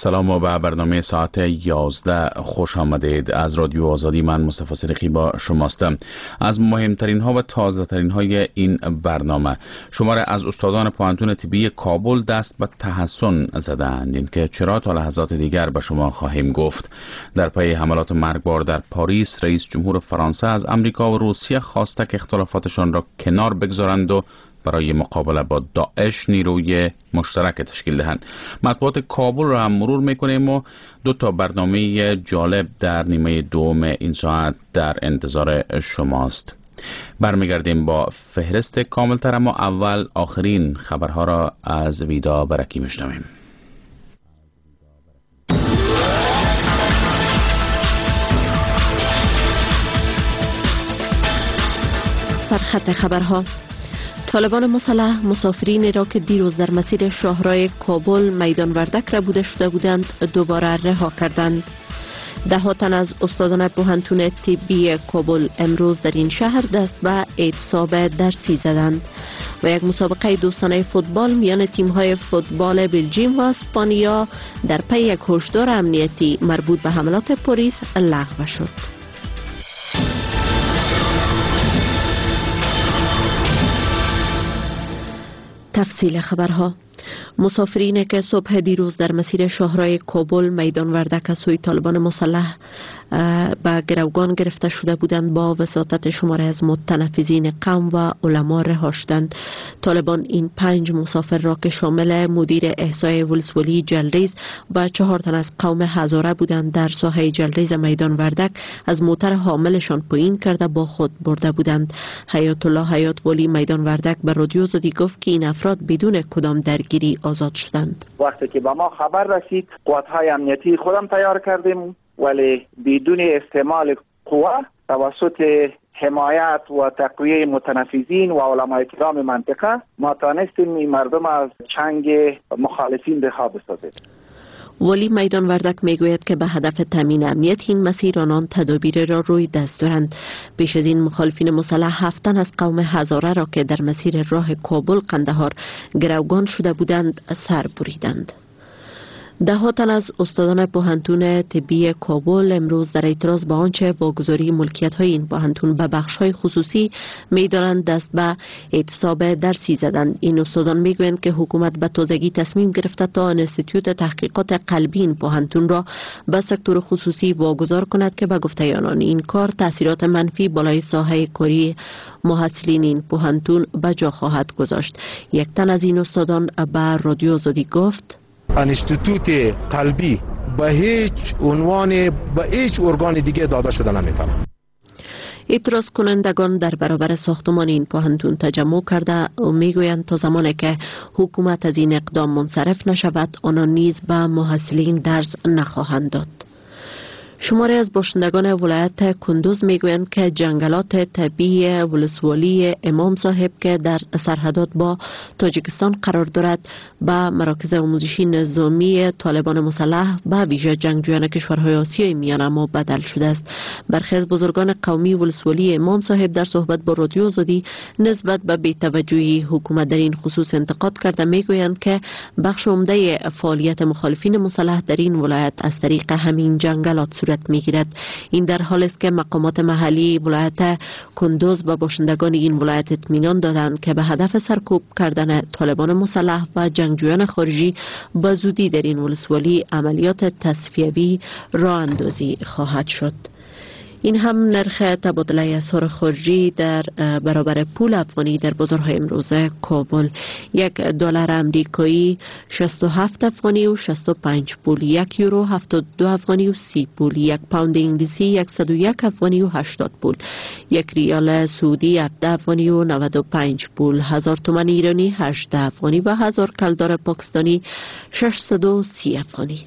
سلام و به برنامه ساعت 11 خوش آمدید. از رادیو آزادی من مصطفی صدیقی با شماستم. از مهمترین ها و تازه ترین های این برنامه: شماره از استادان پوهنتون طبی کابل دست به تحسن زدند، این که چرا تا لحظات دیگر به شما خواهیم گفت. در پی حملات مرگبار در پاریس، رئیس جمهور فرانسه از امریکا و روسیه خواسته که اختلافاتشان را کنار بگذارند و برای مقابله با داعش نیروی مشترک تشکیل دهند. مطبوعات کابل را هم مرور میکنیم و 2 برنامه جالب در نیمه دوم این ساعت در انتظار شماست. برمیگردیم با فهرست کاملتر، اما اول آخرین خبرها را از ویدا برکی میشنویم. سرخط خبرها: طالبان مسلح مسافرین را که دیروز در مسیر شاهراه کابل میدان وردک را بوده شده بودند دوباره رها کردند. 10 تن از استادان پوهنتون طبی کابل امروز در این شهر دست به اعتصاب درسی زدند و یک مسابقه دوستانه فوتبال میان تیم‌های فوتبال بلژیم و اسپانیا در پی یک هشدار امنیتی مربوط به حملات پلیس لغو شد. تفصیل خبرها: مسافرین که صبح دیروز در مسیر شاهراه کابل میدان وردک از سوی طالبان مسلح به گروگان گرفته شده بودند با وساطت شماره از متنفذین قوم و علما رها شدند. طالبان این 5 مسافر را که شامل مدیر احصای ولسوالی جلریز و 4 تن از قوم هزاره بودند در ساحه جلریز میدان وردک از موتر حاملشان پایین کرده با خود برده بودند. حیات الله حیات ولی میدان وردک به رادیو آزادی گفت که این افراد بدون کدام درگیری آزاد شدند. وقتی که به ما خبر رسید قوت‌های امنیتی خودم تیار کردیم، ولی بدون استعمال قوه توسط حمایت و تقویه متنفذین و علمای کرام منطقه ما تانستیم این مردم از چنگ مخالفین رها بسازیم. ولی میدان وردک میگوید که به هدف تامین امنیت این مسیر آنان تدابیر را روی دست دارند. پیش از این مخالفین مسلح 7 تن از قوم هزاره را که در مسیر راه کابل قندهار گروگان شده بودند سر بریدند. 10 تن از استادان پوهنتون طبی کابل امروز در اعتراض به آنچه واگذاری ملکیت‌های این پوهنتون به بخش‌های خصوصی می‌دانند دست به اعتصاب درسی زدند. این استادان می‌گویند که حکومت به تازگی تصمیم گرفته تا انستیتوت تحقیقات قلبی این پوهنتون را به سکتور خصوصی واگذار کند که به گفته آنان این کار تأثیرات منفی بالای ساحه کاری محصلین این پوهنتون به جا خواهد گذاشت. یک تن از این استادان به رادیو آزادی گفت: انستیتوت قلبی به هیچ عنوان به هیچ ارگان دیگه داده شده نمیتونه. اعتراض کنندگان در برابر ساختمان این پوهنتون تجمع کرده و میگویند تا زمانی که حکومت از این اقدام منصرف نشود آنان نیز به محصلین درس نخواهند داد. شماری از باشندگان ولایت کندوز میگویند که جنگلات طبیعی ولسوالی امام صاحب که در سرحدات با تاجیکستان قرار دارد به مراکز آموزشی نظامی طالبان مسلح به ویژه جنگجویان کشورهای آسیای میانه ما بدل شده است. برخی از بزرگان قومی ولسوالی امام صاحب در صحبت با رادیو آزادی نسبت به بی‌توجهی حکومت در این خصوص انتقاد کرده میگویند که بخش عمده فعالیت مخالفین مسلح در این ولایت از طریق همین جنگلات صورت میگیرد. این در حال است که مقامات محلی ولایت کندوز به باشندگان این ولایت اطمینان دادند که به هدف سرکوب کردن طالبان مسلح و جنگجویان خارجی به زودی در این ولسوالی عملیات تصفیوی راه اندازی خواهد شد. این هم نرخ تبادله اسعار خارجی در برابر پول افغانی در بازارهای امروز کابل: $1 امریکایی 67 افغانی و 65 پول، 1 یورو 72 افغانی و 30 پول، 1 پوند انگلیسی 101 افغانی و 80 پول، 1 ریال سعودی 17 افغانی و 95 پول، 1000 تومان ایرانی 18 افغانی و 1000 کلدار پاکستانی 630 افغانی.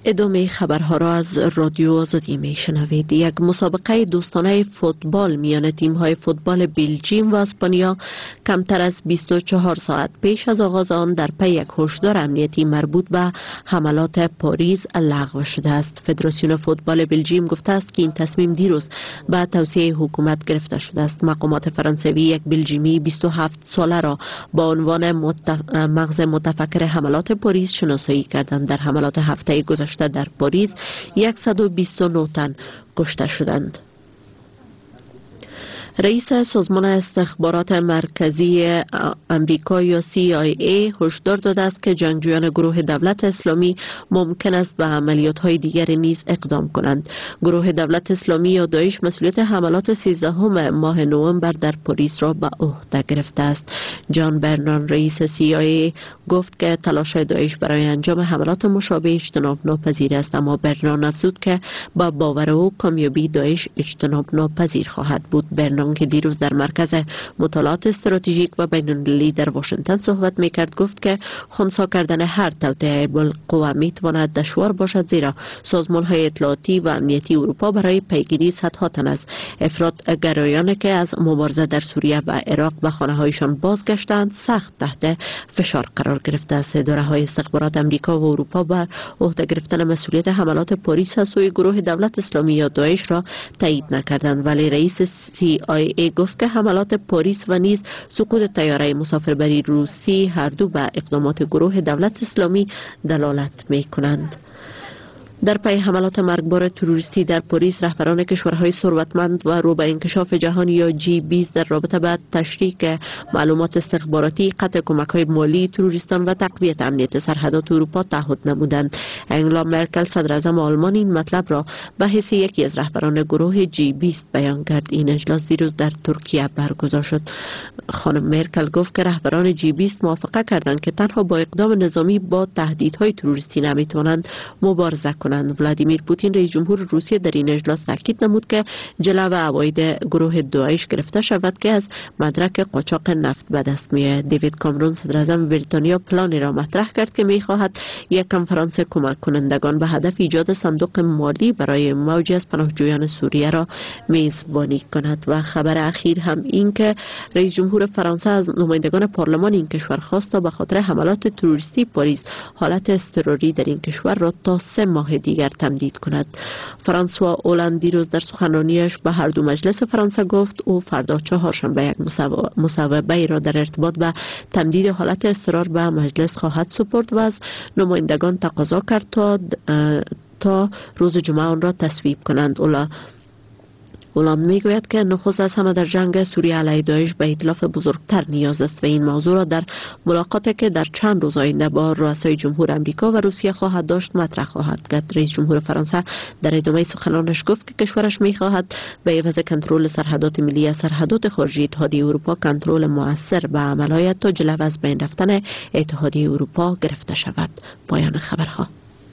ادامه خبرها را از رادیو آزادی می شنوید. یک مسابقه دوستانه فوتبال میان تیم‌های فوتبال بلژیم و اسپانیا کمتر از 24 ساعت پیش از آغاز آن در پی یک هشدار امنیتی مربوط به حملات پاریس لغو شده است. فدراسیون فوتبال بلژیم گفته است که این تصمیم دیروز به توصیه حکومت گرفته شده است. مقامات فرانسوی یک بلژیمی 27 ساله را با عنوان مغز متفکر حملات پاریس شناسایی کردند. در حملات هفته گذشته در پاریس 129 تن کشته شدند. رئیس سازمان استخبارات مرکزی امریکا یا CIA هشدار داده است که جنگجویان گروه دولت اسلامی ممکن است به عملیات‌های دیگر نیز اقدام کنند. گروه دولت اسلامی یا داعش مسئولیت حملات 13 ماه نوامبر در پاریس را به عهده گرفته است. جان برنان رئیس CIA گفت که تلاش داعش برای انجام حملات مشابه اجتناب ناپذیر است، اما برنان افزود که با باور او کامیابی داعش اجتناب ناپذیر خواهد بود. برنان که دیروز در مرکز مطالعات استراتژیک و بین‌المللی در واشنگتن صحبت می‌کرد گفت که خنثی کردن هر توطئه بالقوه می‌تواند دشوار باشد، زیرا سازمان‌های اطلاعاتی و امنیتی اروپا برای پیگیری صدها تن از افراط‌گرایانی که از مبارزه در سوریه و عراق به خانه‌هایشان بازگشتند سخت تحت فشار قرار گرفته است. اداره‌های استخبارات امریکا و اروپا بر عهده گرفتن مسئولیت حملات پاریس از سوی گروه دولت اسلامی یا داعش را تایید نکردند، ولی رئیس CIA گفت که حملات پاریس و نیز سقوط طیاره مسافربری روسی هر دو به اقدامات گروه دولت اسلامی دلالت می کنند. در پی حملات مرگبار تروریستی در پاریس، رهبران کشورهای ثروتمند و رو به انکشاف جهان یا G20 در رابطه با تشریک معلومات استخباراتی، قطع کمک‌های مالی تروریستان و تقویت امنیت سرحدات اروپا تعهد نمودند. انگلا مرکل صدر اعظم آلمان این مطلب را به حیث یکی از رهبران گروه G20 بیان کرد. این اجلاس دیروز در ترکیه برگزار شد. خانم مرکل گفت که رهبران G20 موافقه کردند که تنها با اقدام نظامی با تهدیدهای تروریستی نمی‌توانند مبارزه کنند. ولادیمیر پوتین رئیس جمهور روسیه در این اجلاس تاکید نمود که جلو عواید گروه داعش گرفته شود که از مدرک قاچاق نفت به دست می‌آید. دیوید کامرون صدر اعظم بریتانیا پلانی را مطرح کرد که می‌خواهد یک کنفرانس کمک کنندگان به هدف ایجاد صندوق مالی برای موج از پناهجویان سوریه را میزبانی کند. و خبر اخیر هم این که رئیس جمهور فرانسه از نمایندگان پارلمان این کشور خواست تا به خاطر حملات تروریستی پاریس حالت اضطراری در این کشور را تا 3 ماه دیگر تمدید کند. فرانسوا اولند دیروز در سخنرانیش به هر دو مجلس فرانسه گفت او فردا چهارشنبه یک مصوبه را در ارتباط به تمدید حالت اضطرار به مجلس خواهد سپرد و از نمایندگان تقاضا کرد تا روز جمعه آن را تصویب کنند. اولند میگوید که نخست از همه در جنگ سوریه علیه داعش به ائتلاف بزرگتر نیاز است و این موضوع را در ملاقاتی که در چند روز آینده با رؤسای جمهور امریکا و روسیه خواهد داشت مطرح خواهد کرد. رئیس جمهور فرانسه در ادامه سخنانش گفت که کشورش میخواهد به عوض کنترل سرحدات ملی از سرحدات خارجی اتحادیه اروپا کنترل مؤثر به عمل آید تا جلو از بین رفتن اتحادیه اروپا گرفته شود. پایان خبرها.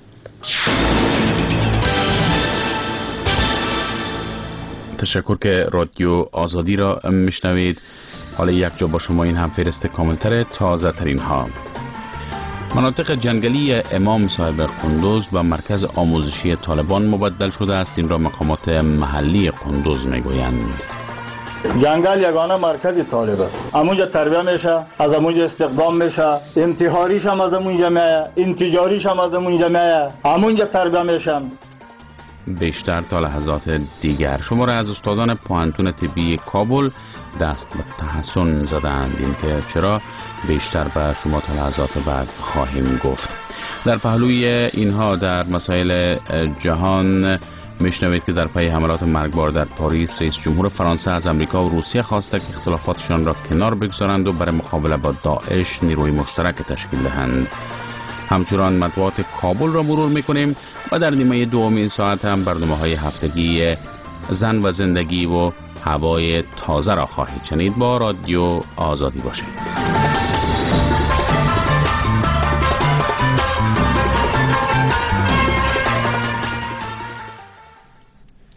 تشکر که رادیو آزادی را میشنوید. حالا یک جا با شما این هم فهرست کاملتر تازه ترین ها. مناطق جنگلی امام صاحب قندوز و مرکز آموزشی طالبان مبدل شده است. این را مقامات محلی قندوز میگویند. جنگل یگانه مرکز طالب است. همونجا تربیه میشه، از همونجا استخدام میشه، انتحاریش هم از همونجا میایه، انتجاریش هم از همونجا میایه، همونجا تربیه میشن. بیشتر تا لحظات دیگر شما را از استادان پوهنتون طبی کابل دست به تحسن زدند. این که چرا بیشتر به شما تا لحظات بعد خواهیم گفت. در پهلوی اینها در مسائل جهان میشنوید که در پی حملات مرگبار در پاریس رئیس جمهور فرانسه از امریکا و روسیه خواسته که اختلافاتشان را کنار بگذارند و برای مقابله با داعش نیروی مشترک تشکیل دهند. همچنان مطبوعات کابل را مرور میکنیم و در نیمه دوم این ساعت هم برنامه‌های هفتگی زن و زندگی و هوای تازه را خواهید شنید. با رادیو آزادی باشید.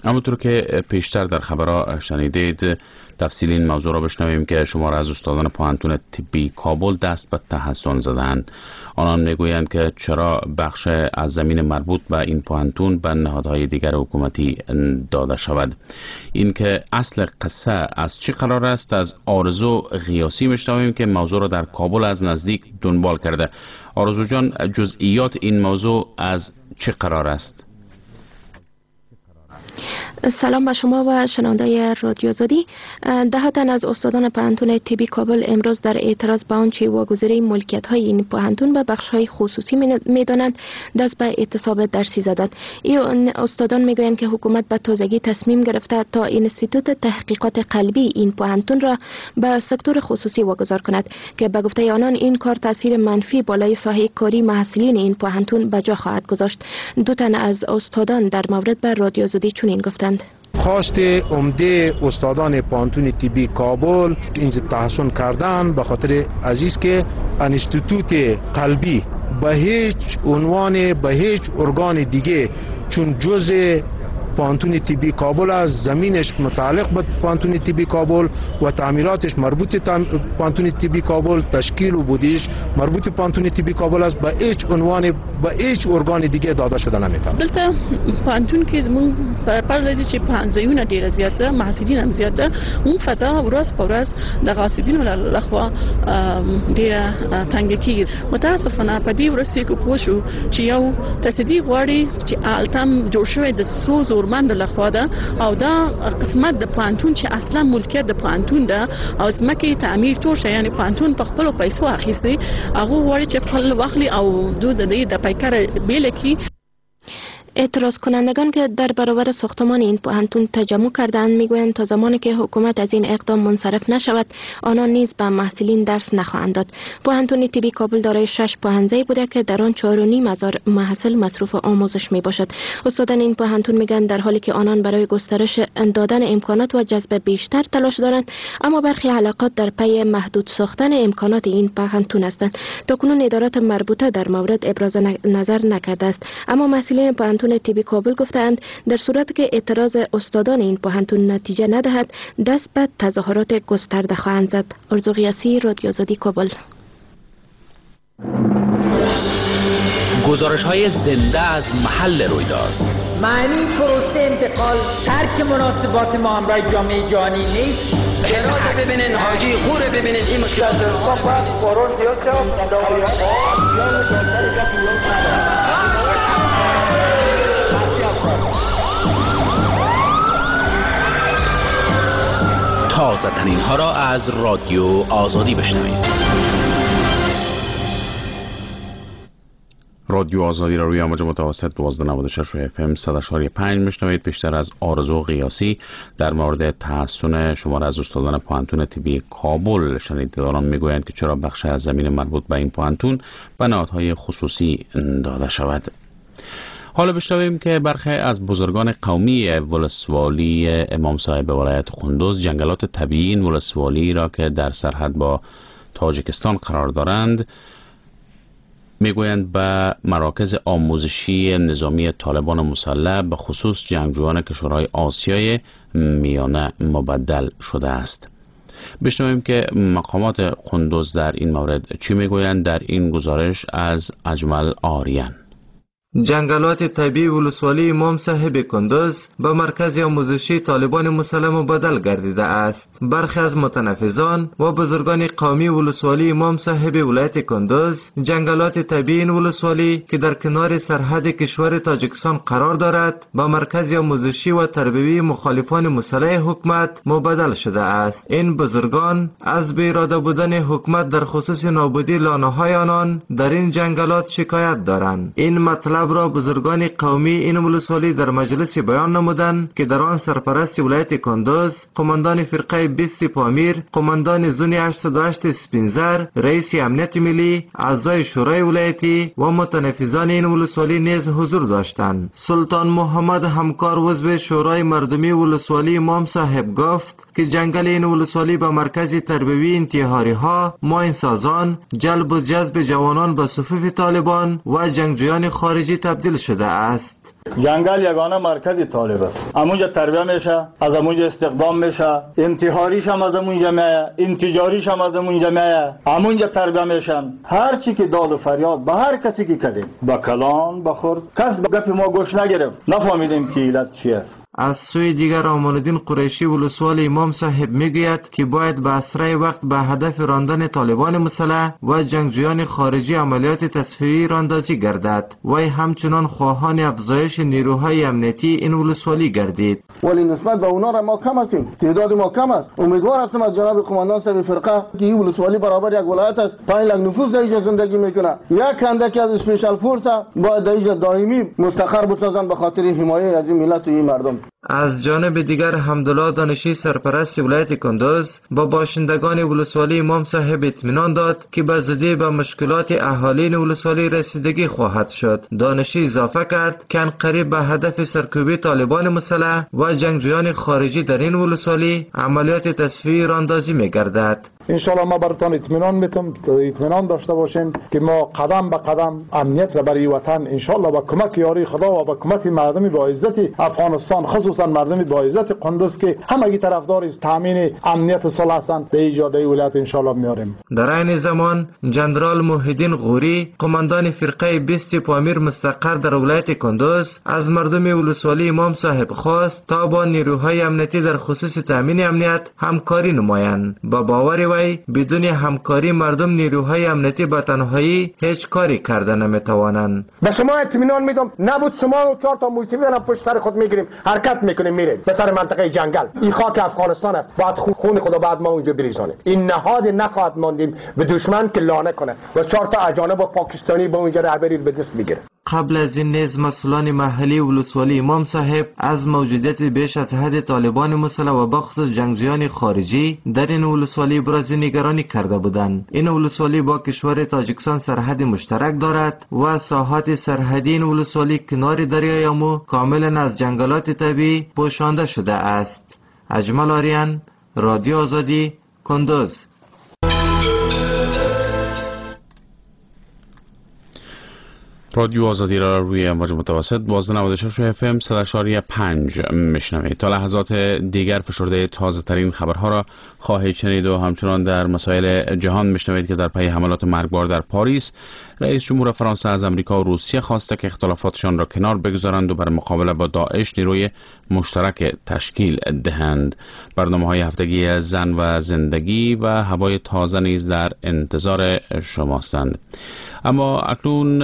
همونطور که پیشتر در خبرها شنیدید، تفصیل این موضوع را بشنویم که شمار از استادان پوهنتون طبی کابل دست به تحسن زدند. آنان میگویند که چرا بخش از زمین مربوط به این پوهنتون به نهادهای دیگر حکومتی داده شود. این که اصل قصه از چی قرار است، از آرزو غیاسی میشنویم که موضوع را در کابل از نزدیک دنبال کرده. آرزو جان، جزئیات این موضوع از چه قرار است؟ سلام به شما و شنوندگان رادیو آزادی. 10 تن از استادان پوهنتون طبی کابل امروز در اعتراض به آنچه واگذاری ملکیت های این پوهنتون به بخش های خصوصی میدانند دست به اعتصاب درسی زدند. این استادان میگویند که حکومت به تازگی تصمیم گرفته تا اینستیتوت تحقیقات قلبی این پوهنتون را به سکتور خصوصی واگذار کند که به گفته آنان این کار تاثیر منفی بالای ساحه کاری محصلین این پوهنتون به جا خواهد گذاشت. 2 تن از استادان در مورد به رادیو آزادی چنین گفتند: خواست عمده استادان پوهنتون طبی کابل اینجا تحسن کردن به خاطر عزیز که انستیتوت قلبی به هیچ عنوان به هیچ ارگان دیگه چون جزء پوهنتون طبی کابل است، زمینش متعلق به پوهنتون طبی کابل و تعمیراتش مربوط پوهنتون طبی کابل، تشکیل و بودیش مربوط پوهنتون طبی کابل است، به هیچ عنوان به هیچ ارگان دیگه داده شده نمیتونه. دلته پوهنتون کې زمون پر لدی چې پانځایونه ډیر زیاته، محصلین هم زیاته، اون فضا ورځ په ورځ د غاصبینو لخوا ډیر تنګ کیږي. متاسفانه په دې ورځ کې پوښو چې یو تصدیق غواړي چې التم جوړ شوی د سوز من لخوا ده او دا قسمت د پوهنتون چې اصلا ملکیت د پوهنتون ده او ځمکه تعمیر تور شي، یعنی پوهنتون په خپل پیسو اخیستي، هغه غواړي چې خپل واخلي او د پیکر بیل کی. اعتراض کنندگان که در برابر ساختمان این پوهنتون تجمع کردند میگویند تا زمانی که حکومت از این اقدام منصرف نشود آنان نیز به محصلین درس نخواهند داد. پوهنتون طبی کابل دارای 6 پوهنځای بوده که در آن 4.5 محصل مصروف آموزش می باشد. استادان این پوهنتون میگن در حالی که آنان برای گسترش دادن امکانات و جذب بیشتر تلاش دارند، اما برخی حلقات در پی محدود ساختن امکانات این پوهنتون هستند. تاکنون ادارات مربوطه در مورد ابراز نظر نکرده است، اما مسئولین پوهنتون طبی کابل گفتند در صورتی که اعتراض استادان این پوهنتون نتیجه ندهد دست به تظاهرات گسترده خواهند زد. آرزو غیاسی، رادیو آزادی کابل. گزارش های زنده از محل رویداد. معنی پروسه انتقال ترک مناسبات ما همراه جامعه جهانی نیست. جنات ببینین، حاجی خوره ببینین، این مشکلات تازه ترین ها را از رادیو آزادی بشنوید. رادیو آزادی را روی امواج متوسط 1296 FM 100.5 میشنوید. بیشتر از آرزو غیاسی در مورد تحسن شمار از استادان پوهنتون طبی کابل شنیدید. آنان میگویند که چرا بخش از زمین مربوط به این پوهنتون به نهادهای خصوصی داده شود. حالا بشنویم که برخی از بزرگان قومی ولسوالی امام صاحب ولایت قندوز جنگلات طبیعی این ولسوالی را که در سرحد با تاجیکستان قرار دارند میگویند به مراکز آموزشی نظامی طالبان مسلح به خصوص جنگجویان کشورهای آسیای میانه مبدل شده است. بشنویم که مقامات قندوز در این مورد چی میگویند در این گزارش از اجمل آریان. جنگلات طبیعی ولسوالی امام صاحب کندوز به مرکز آموزشی طالبان مسلح مبدل گردیده است. برخی از متنفذان و بزرگان قومی ولسوالی امام صاحب ولایت کندوز جنگلات طبیعی این ولسوالی که در کنار سرحد کشور تاجیکستان قرار دارد به مرکز آموزشی و تربیوی مخالفان مسلح حکومت مبدل شده است. این بزرگان از بی اراده بودن حکومت در خصوص نابودی لانه‌های آنان در این جنگلات شکایت دارند. این مطلب را بزرگان قومی این ولسوالی در مجلس بیان نمودند که در آن سرپرست ولایت کندوز، قماندان فرقه 20 پامیر، قماندان زون 808 سپینزر، رئیس امنیت ملی، اعضای شورای ولایتی و متنفذان این ولسوالی نیز حضور داشتند. سلطان محمد همکار عضو شورای مردمی ولسوالی امام صاحب گفت که جنگل این ولسوالی به مرکز تربیوی انتحاری ها، ماینسازان، جلب و جذب جوانان به صفوف طالبان و جنگجویان خارجی تبدیل شده است. جنگل یگانه مرکز طالب است. امونجا تربیه میشه، از امونجا استخدام میشه، انتحاریش هم از امونجا میایه، انتجاریش هم از امونجا میایه، امونجا تربیه میشن. هر چی که داد و فریاد به هر کسی که کردیم، با کلان بخورد، کس به گپ ما گوش نگرفت، نفهمیدیم که علت چی است. از سوی دیگر امان الدین قریشی ولسوال امام صاحب میگوید که باید به اسرع وقت به هدف راندن طالبان مسلح و جنگجویان خارجی عملیات تصفیه‌ای راندازی گردد. وی همچنان خواهان افزایش نیروهای امنیتی این ولسوالی گردید. ولی نسبت به اونا را ما کم هستیم، تعداد ما کم است. امیدوار هستم از جناب قماندان صاحب فرقه که این ولسوالی برابر یک ولایت است، 5 لک نفوس در اینجا زندگی میکنه، یک اندکی از اسپیشال فورس باید در اینجا دائمی مستقر بسازن به خاطر حمایت از این ملت و این مردم. از جانب دیگر حمدالله دانشی سرپرست ولایت کندوز با باشندگان ولسوالی امام صاحب اطمینان داد که به زودی به مشکلات اهالین ولسوالی رسیدگی خواهد شد. دانشی اضافه کرد که عنقریب به هدف سرکوبی طالبان مسلح و جنگجویان خارجی در این ولسوالی عملیات تصفیه‌ای راندازی می‌گردد. انشالله ما براتون اطمینان داشته باشین که ما قدم به قدم امنیت را برای وطن انشالله با کمک یاری خدا و با کمک مردم با عزت افغانستان، خصوصا مردم با عزت قندوز که همگی طرفدار تامین امنیت صلح هستند، به ایجاد ولایت انشالله میاریم. در این زمان جنرال موحدین غوری قماندان فرقه 20 پامیر مستقر در ولایت کندوز از مردم ولسوالی امام صاحب خواست تا با نیروهای امنیتی در خصوص تامین امنیت همکاری نمایند. با باور بدون همکاری مردم نیروهای امنیتی به تنهایی هیچ کاری کرده نمیتوانند. به شما اطمینان میدم نبود شما و 4 تا موسیقی را پشت سر خود میگیریم، حرکت میکنیم میریم به سر منطقه جنگل. این خاک افغانستان است، باید خون خدا بعد ما اونجا بریزانیم. این نهاد نخواهد ماندیم به دشمن که لانه کنه و 4 تا اجانب و پاکستانی به اونجا رهبری به دست بگیره. قبل از این نیز مسئولان محلی ولسوالی امام صاحب از موجودیت بیش از حد طالبان مسلح و بخصوص جنگجویان خارجی در این ولسوالی ابراز نگرانی کرده بودند. این ولسوالی با کشور تاجیکستان سرحد مشترک دارد و ساحات سرحدی این ولسوالی کنار دریای امو کاملا از جنگلات طبیعی پوشانده شده است. اجمل آریان، رادیو آزادی، کندوز. رادیو آزادی را روی امواج متوسط 1296 اف ام 100.5 میشنوید. تا لحظات دیگر فشرده تازه ترین خبرها را خواهید شنید و همچنان در مسائل جهان میشنوید که در پی حملات مرگبار در پاریس رئیس جمهور فرانسه از امریکا و روسیه خواسته که اختلافاتشان را کنار بگذارند و بر مقابله با داعش نیروی مشترک تشکیل دهند. برنامه‌های هفتگی زن و زندگی و هوای تازه نیز در انتظار شماستند. اما اکنون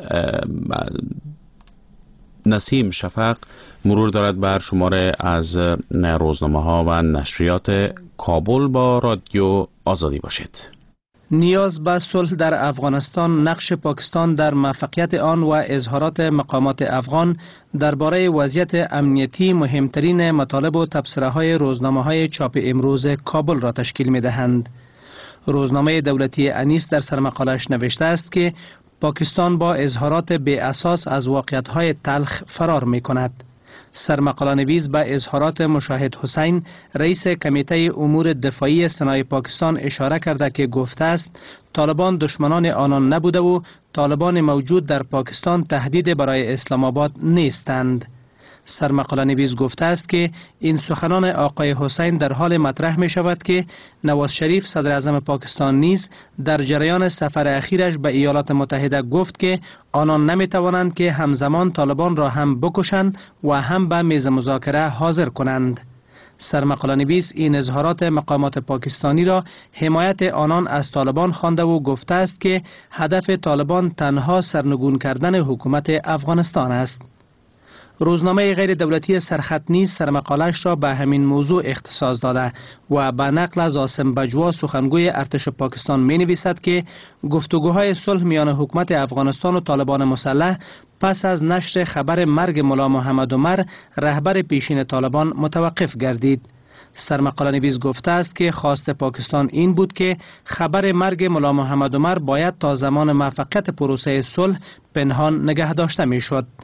نسیم شفق مرور دارد بر شماره از روزنامه‌ها و نشریات کابل. با رادیو آزادی باشید. نیاز به صلح در افغانستان، نقش پاکستان در موفقیت آن و اظهارات مقامات افغان درباره وضعیت امنیتی مهمترین مطالب و تبصره‌های روزنامه‌های چاپ امروز کابل را تشکیل می‌دهند. روزنامه دولتی انیس در سرمقاله‌اش نوشته است که پاکستان با اظهارات بی اساس از واقعیت‌های تلخ فرار می‌کند. سرمقاله نویس به اظهارات مشاهد حسین رئیس کمیته امور دفاعی سنای پاکستان اشاره کرده که گفته است طالبان دشمنان آنان نبوده و طالبان موجود در پاکستان تهدید برای اسلام آباد نیستند. سرمقاله نویس گفته است که این سخنان آقای حسین در حال مطرح می شود که نواز شریف صدر اعظم پاکستان نیز در جریان سفر اخیرش به ایالات متحده گفت که آنان نمی توانند که همزمان طالبان را هم بکشند و هم به میز مذاکره حاضر کنند. سرمقاله نویس این اظهارات مقامات پاکستانی را حمایت آنان از طالبان خوانده و گفته است که هدف طالبان تنها سرنگون کردن حکومت افغانستان است. روزنامه غیر دولتی سرخط نیز سرمقاله‌اش را به همین موضوع اختصاص داده و به نقل از عاصم بجوا سخنگوی ارتش پاکستان می نویسد که گفتگوهای صلح میان حکومت افغانستان و طالبان مسلح پس از نشر خبر مرگ ملا محمد عمر رهبر پیشین طالبان متوقف گردید. سرمقاله نویس گفته است که خواست پاکستان این بود که خبر مرگ ملا محمد عمر باید تا زمان موفقیت پروسه صلح پنهان نگه داشته می شد.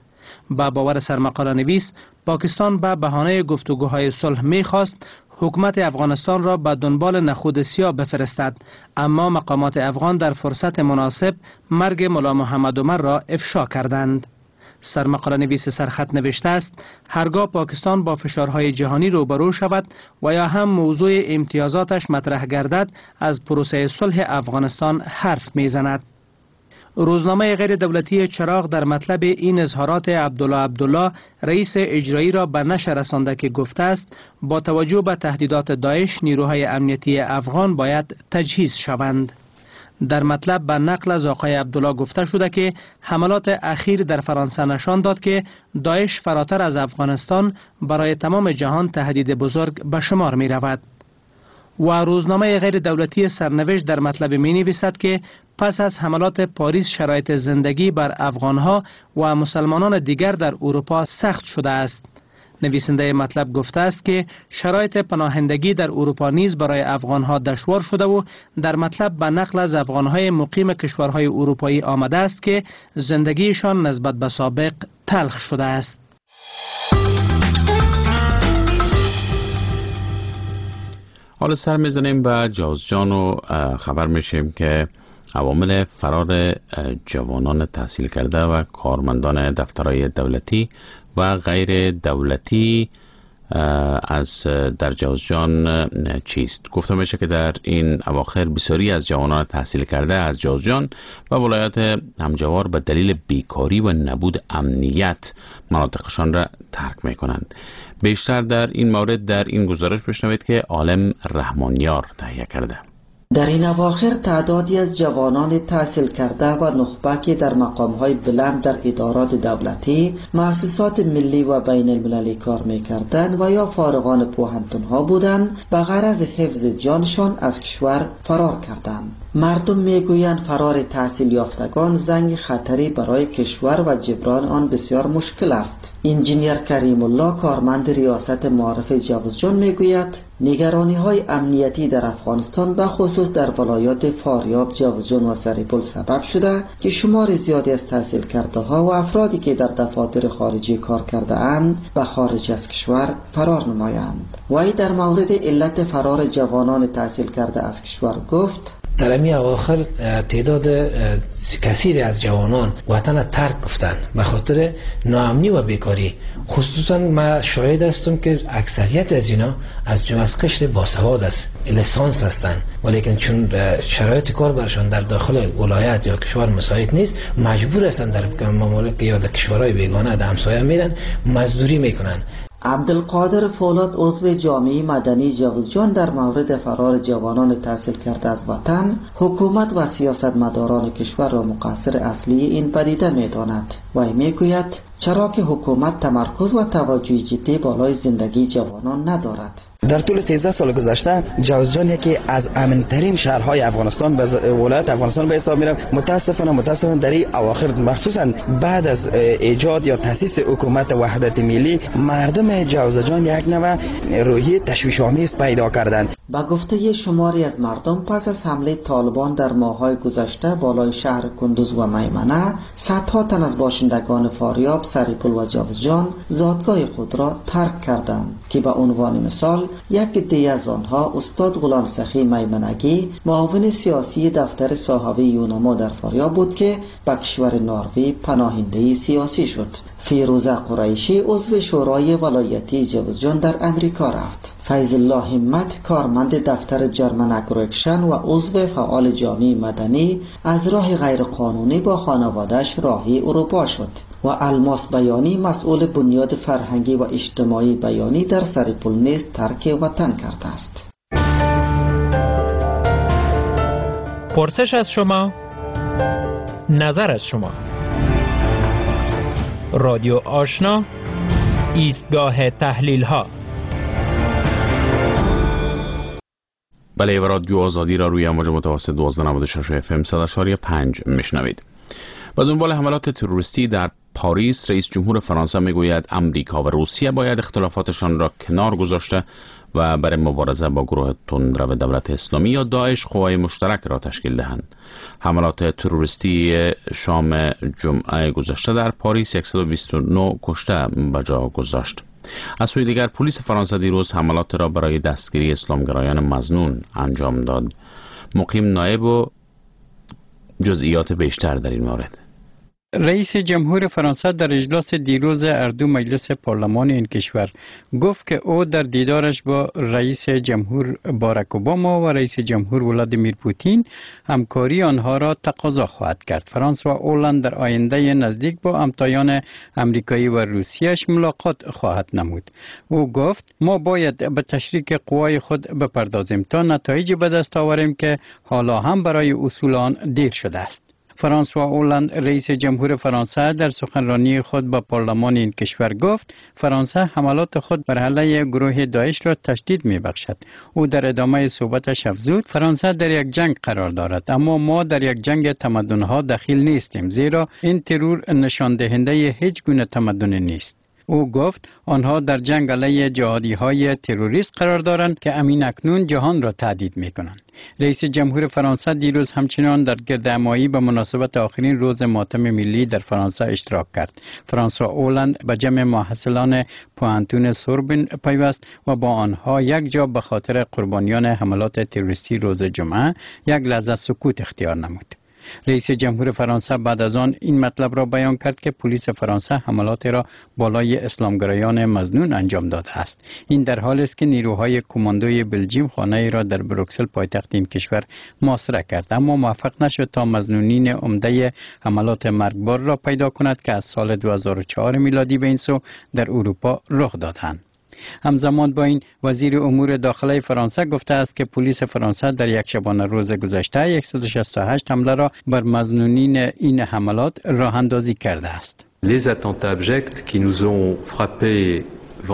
با باور سرمقاله نویس، پاکستان به بهانه گفتگوهای صلح می‌خواست حکومت افغانستان را به دنبال نخود سیاه بفرستد، اما مقامات افغان در فرصت مناسب مرگ ملا محمد عمر را افشا کردند. سرمقاله نویس سرخط نوشته است هرگاه پاکستان با فشارهای جهانی روبرو شود و یا هم موضوع امتیازاتش مطرح گردد از پروسه صلح افغانستان حرف میزند. روزنامه غیر دولتی چراغ در مطلب این اظهارات عبدالله رئیس اجرایی را به نشر رسانده که گفته است با توجه به تهدیدات داعش نیروهای امنیتی افغان باید تجهیز شوند. در مطلب به نقل از آقای عبدالله گفته شده که حملات اخیر در فرانسه نشان داد که داعش فراتر از افغانستان برای تمام جهان تهدید بزرگ به شمار می رود. و روزنامه غیر دولتی سرنوشت در مطلب می نویسد که پس از حملات پاریس شرایط زندگی بر افغانها و مسلمانان دیگر در اروپا سخت شده است. نویسنده مطلب گفته است که شرایط پناهندگی در اروپا نیز برای افغانها دشوار شده و در مطلب به نقل از افغانهای مقیم کشورهای اروپایی آمده است که زندگیشان نسبت به سابق تلخ شده است. حالا سر میزنیم به جوزجان و خبر میشیم که عوامل فرار جوانان تحصیل کرده و کارمندان دفترهای دولتی و غیر دولتی از در جوزجان چیست؟ گفته میشه که در این اواخر بسیاری از جوانان تحصیل کرده از جوزجان و ولایات همجوار به دلیل بیکاری و نبود امنیت مناطقشان را ترک میکنند. بیشتر در این مورد در این گزارش بشنوید که عالم رحمانیار تهیه کرده. در این اواخر تعدادی از جوانان تحصیل کرده و نخبه که در مقامهای بلند در ادارات دولتی، مؤسسات ملی و بین المللی کار می‌کردند و یا فارغان پوهنتون‌ها بودند، به غرض حفظ جانشان از کشور فرار کردند. مردم میگویند فرار تحصیل یافتگان زنگ خطری برای کشور و جبران آن بسیار مشکل است. انجینیر کریم الله کارمند ریاست معارف جوزجان میگوید نگرانی‌های امنیتی در افغانستان به خصوص در ولایات فاریاب، جوزجان و سریپل سبب شده که شمار زیادی از تحصیل کرده ها و افرادی که در دفاتر خارجی کار کرده اند به خارج از کشور فرار نمایند. وی در مورد علت فرار جوانان تحصیل کرده از کشور گفت: در امی اواخر تعداد کثیری از جوانان وطن ترک گفتند به خاطر ناامنی و بیکاری. خصوصا ما شاهد هستم که اکثریت از اینا از قشر باسواد است، لیسانس هستند، ولیکن چون شرایط کار برشان در داخل ولایت یا کشور مساعد نیست، مجبور هستند در ممالک یا در کشورهای بیگانه در همسایه میرن مزدوری میکنن. عبدالقادر فولاد عضو جامعه مدنی جوزجان در مورد فرار جوانان تحصیل کرده از وطن، حکومت و سیاستمداران کشور را مقصر اصلی این پدیده می‌داند. وی میگوید چرا که حکومت تمرکز و توجه جدی بالای زندگی جوانان ندارد. در طول 13 سال گذشته جوزجان یکی از امن‌ترین شهرهای افغانستان به ولایت افغانستان به حساب می‌رفت. متاسفانه در این اواخر مخصوصا بعد از ایجاد یا تأسیس حکومت وحدت ملی، مردم جوزجان یک نوع روحیه تشویش‌آمیز پیدا کردند. با گفته شماری از مردم پس از حمله طالبان در ماه‌های گذشته بالای شهر کندوز و میمنه، صدها تن از باشندگان فاریاب، سریپل و جوزجان زادگاه خود را ترک کردند که به عنوان مثال یک عده از آنها استاد غلام سخی میمنگی، معاون سیاسی دفتر صاحبه یونما در فاریاب بود که به کشور نروژ پناهنده سیاسی شد. فیروزه قریشی عضو شورای ولایتی جوزجان در امریکا رفت. فیض الله همت کارمند دفتر جرمن اگروکشن و عضو فعال جامعه مدنی از راه غیرقانونی با خانواده‌اش راهی اروپا شد و الماس بیانی مسئول بنیاد فرهنگی و اجتماعی بیانی در سریپل نیز ترک وطن کرده است. پرسش از شما، نظر از شما. رادیو آشنا، ایستگاه تحلیل ها. بله، و رادیو آزادی را روی امواج متوسط 1296 FM 100.5 میشنوید. با دنبال حملات تروریستی در پاریس، رئیس جمهور فرانسه میگوید امریکا و روسیه باید اختلافاتشان را کنار گذاشته و برای مبارزه با گروه تندرو دولت اسلامی یا داعش قوای مشترک را تشکیل دهند. حملات تروریستی شام جمعه گذشته در پاریس 129 کشته به جا گذاشت. از سوی دیگر پلیس فرانسه دیروز حملات را برای دستگیری اسلامگرایان مظنون انجام داد. مقیم نایب و جزئیات بیشتر در این مورد. رئیس جمهور فرانسه در اجلاس دیروز اردو مجلس پارلمان این کشور گفت که او در دیدارش با رئیس جمهور باراک اوباما و رئیس جمهور ولادیمیر پوتین همکاری آنها را تقاضا خواهد کرد. فرانسوا اولند در آینده نزدیک با همتایان امریکایی و روسیه‌اش ملاقات خواهد نمود. او گفت ما باید به تشریک قوای خود بپردازیم تا نتایجی به دست آوریم که حالا هم برای اصول آن دیر شده است. فرانسوا اولند رئیس جمهور فرانسه در سخنرانی خود با پارلمان این کشور گفت فرانسه حملات خود بر علیه گروه داعش را تشدید می بخشد. او در ادامه صحبتش افزود فرانسه در یک جنگ قرار دارد، اما ما در یک جنگ تمدن‌ها دخیل نیستیم، زیرا این ترور نشان دهنده هیچ گونه تمدن نیست. او گفت آنها در جنگ علیه جهادی‌های تروریست قرار دارند که امین اکنون جهان را تهدید می‌کنند. رئیس جمهور فرانسه دیروز همچنان در گردهمایی به مناسبت آخرین روز ماتم ملی در فرانسه اشتراک کرد. فرانسوا اولند به جمع محصلان پوهنتون سوربن پیوست و با آنها یک جا به خاطر قربانیان حملات تروریستی روز جمعه یک لحظه سکوت اختیار نمود. رئیس جمهور فرانسه بعد از آن این مطلب را بیان کرد که پلیس فرانسه حملات را بالای اسلامگرایان مظنون انجام داده است. این در حالی است که نیروهای کماندوی بلژیم خانه را در بروکسل پایتخت این کشور محاصره کرد، اما موفق نشد تا مظنونین عمده حملات مرگبار را پیدا کند که از سال 2004 میلادی به این سو در اروپا رخ دادند. همزمان با این وزیر امور داخلی فرانسه گفته است که پلیس فرانسه در یک شبانه روز گذشته 168 حمله را بر مظنونین این حملات راه اندازی کرده است. Les attentats abjects qui nous ont frappés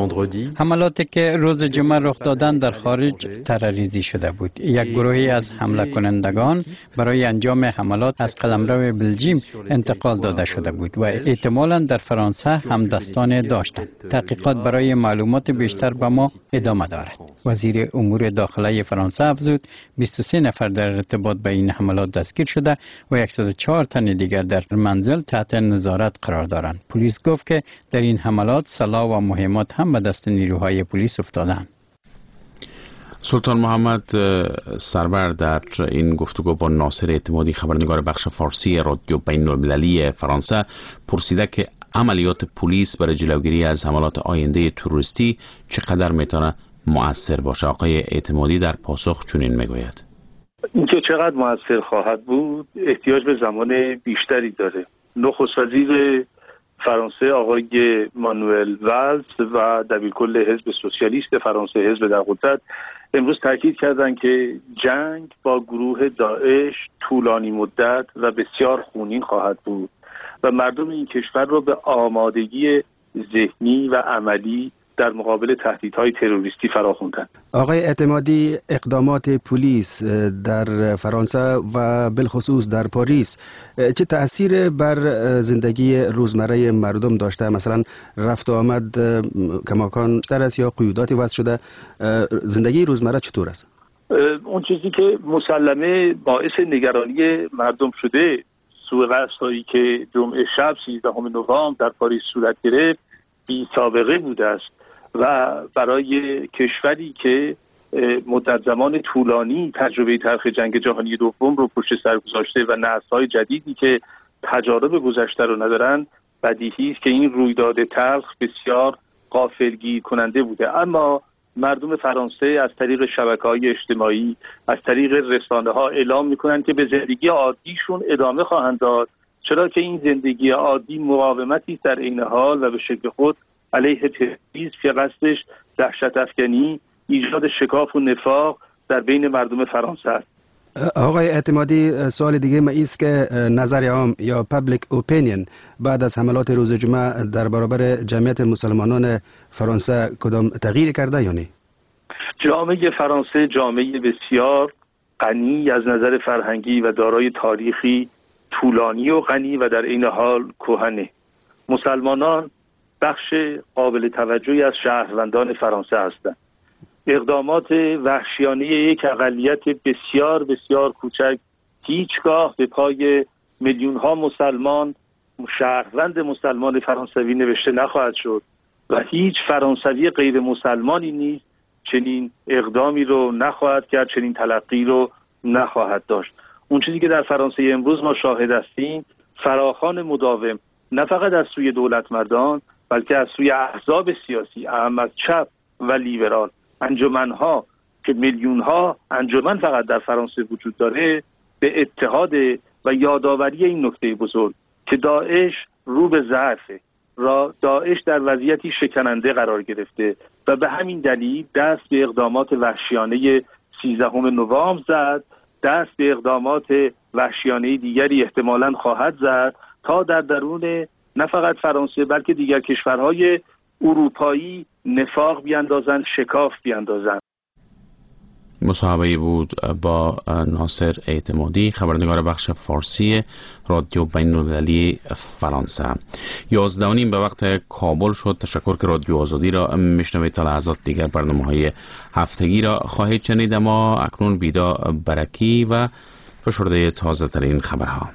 حملاتی که روز جمعه رخ دادن در خارج تروریستی شده بود. یک گروهی از حمله کنندگان برای انجام حملات از قلمرو بلژیم انتقال داده شده بود و احتمالاً در فرانسه هم دستان داشتند. تحقیقات برای معلومات بیشتر به ما ادامه دارد. وزیر امور داخلی فرانسه افزود 23 نفر در ارتباط با این حملات دستگیر شده و 104 تن دیگر در منزل تحت نظارت قرار دارند. پلیس گفت که در این حملات سلاح و مهمات هم به دست نیروهای پلیس افتادند. سلطان محمد سرور در این گفتگو با ناصر اعتمادی خبرنگار بخش فارسی رادیو بین‌المللی فرانسه پرسیده که عملیات پلیس برای جلوگیری از حملات آینده تروریستی چقدر میتونه مؤثر باشه. آقای اعتمادی در پاسخ چنین میگوید: اینکه چقدر مؤثر خواهد بود احتیاج به زمان بیشتری داره. نخست وزیر فرانسه آقای مانوئل والز و دبیرکل حزب سوسیالیست فرانسه، حزب در قدرت، امروز تاکید کردند که جنگ با گروه داعش طولانی مدت و بسیار خونین خواهد بود و مردم این کشور را به آمادگی ذهنی و عملی در مقابل تهدیدهای تروریستی فراخواندند. آقای اعتمادی، اقدامات پلیس در فرانسه و بالخصوص در پاریس چه تأثیر بر زندگی روزمره مردم داشته؟ مثلا رفت و آمد کماکان بیشتر است یا قیوداتی وضع شده؟ زندگی روزمره چطور است؟ اون چیزی که مسلمه باعث نگرانی مردم شده، سوء قصدهایی که جمعه شب 13 نوامبر در پاریس صورت گرفت بی سابقه بوده است و برای کشوری که مدت زمان طولانی تجربه تلخ جنگ جهانی دوم رو پشت سر گذاشته و نسل‌های جدیدی که تجارب گذشته رو ندارن، بدیهی است که این رویداد تلخ بسیار غافلگیر کننده بوده. اما مردم فرانسه از طریق شبکه‌های اجتماعی، از طریق رسانه‌ها اعلام می‌کنند که به زندگی عادیشون ادامه خواهند داد، چرا که این زندگی عادی مقاومتی است در عین حال و به شکل خود علیه تروریسم که قصدش دهشت افکنی، ایجاد شکاف و نفاق در بین مردم فرانسه است. آقای اعتمادی، سوال دیگه ما ایست که نظر عام یا پابلیک اوپینین بعد از حملات روز جمعه در برابر جمعیت مسلمانان فرانسه کدام تغییر کرده یا نه؟ جامعه فرانسه جامعه بسیار غنی از نظر فرهنگی و دارای تاریخی طولانی و غنی و در این حال کهنه. مسلمانان بخش قابل توجهی از شهروندان فرانسه هستند. اقدامات وحشیانه یک اقلیت بسیار بسیار کوچک هیچگاه به پای میلیون‌ها مسلمان، شهروند مسلمان فرانسوی نوشته نخواهد شد و هیچ فرانسوی غیر مسلمانی نیز چنین اقدامی رو نخواهد کرد، چنین تلقی رو نخواهد داشت. اون چیزی که در فرانسه امروز ما شاهد هستیم فراخوان مداوم نه فقط از سوی دولتمردان بلکه از سوی احزاب سیاسی، اهم از چپ و لیبرال، انجمنها که میلیون‌ها انجمن فقط در فرانسه وجود داره، به اتحاد و یادآوری این نکته بزرگ که داعش رو به ضعفه، داعش در وضعیتی شکننده قرار گرفته و به همین دلیل دست به اقدامات وحشیانه 13 نوامبر زد، دست به اقدامات وحشیانه دیگری احتمالاً خواهد زد تا در درون نه فقط فرانسه بلکه دیگر کشورهای اروپایی نفاق بیاندازند، شکاف بیاندازند. مصاحبه‌ای بود با ناصر اعتمادی، خبرنگار بخش فارسی رادیو بین‌المللی فرانسه. 11:30 به وقت کابل شد. تشکر که رادیو آزادی را میشنوید. تا لحظات دیگر برنامه‌های هفتگی را خواهید شنید. اما اکنون بیدا برکی و فشرده تازه ترین خبرها.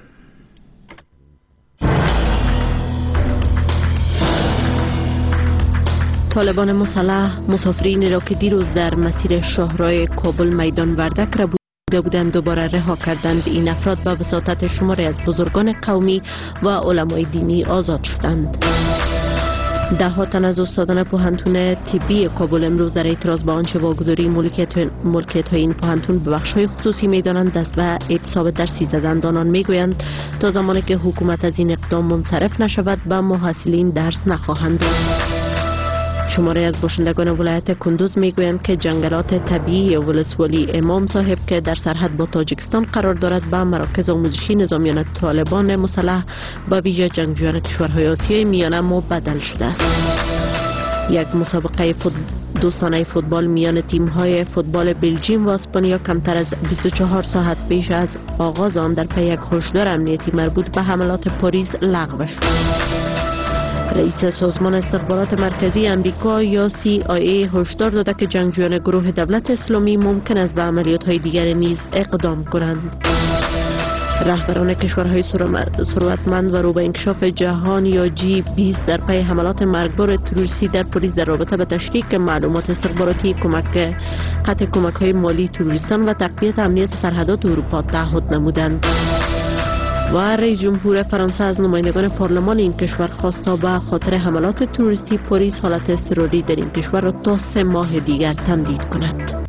طالبان مسلح مسافرینی را که دیروز در مسیر شاهراه کابل میدان وردک را بودند دوباره رها کردند. این افراد به وساطت شماری از بزرگان قومی و علمای دینی آزاد شدند. ده ها تن از استادان پوهنتون طبی کابل امروز در اعتراض به آنچه واگذاری ملکیت های این پوهنتون به بخش های خصوصی میدانند دست به اعتصاب درسی زدند. آنان میگویند تا زمانی که حکومت از این اقدام منصرف نشود به محصلین درس نخواهند داد. شماره از باشندگان ولایت کندوز میگویند که جنگلات طبیعی ولسوالی امام صاحب که در سرحد با تاجیکستان قرار دارد به مراکز آموزشی نظامیان طالبان مسلح به ویژه جنگجویان کشورهای آسیای میانه مبدل شده است. یک مسابقه دوستانه فوتبال میان تیم‌های فوتبال بلژیم و اسپانیا کمتر از 24 ساعت پیش از آغاز آن در پی یک هشدار امنیتی مربوط به حملات پاریس لغو شد. رئیس سازمان استخبارات مرکزی امریکا یا CIA هشدار داده که جنگجویان گروه دولت اسلامی ممکن است به عملیات‌های دیگر نیز اقدام کنند. رهبران کشورهای ثروتمند و رو به انکشاف جهان یا G20 در پی حملات مرگبار تروریستی در پاریس در رابطه با تشریک معلومات استخباراتی، قطع کمک‌های مالی تروریستان و تقویت امنیت سرحدات اروپا تعهد نمودند. و رئیس جمهور فرانسه از نمایندگان پارلمان این کشور خواست تا به خاطر حملات تروریستی پاریس حالت اضطراری در این کشور را تا 3 ماه دیگر تمدید کند.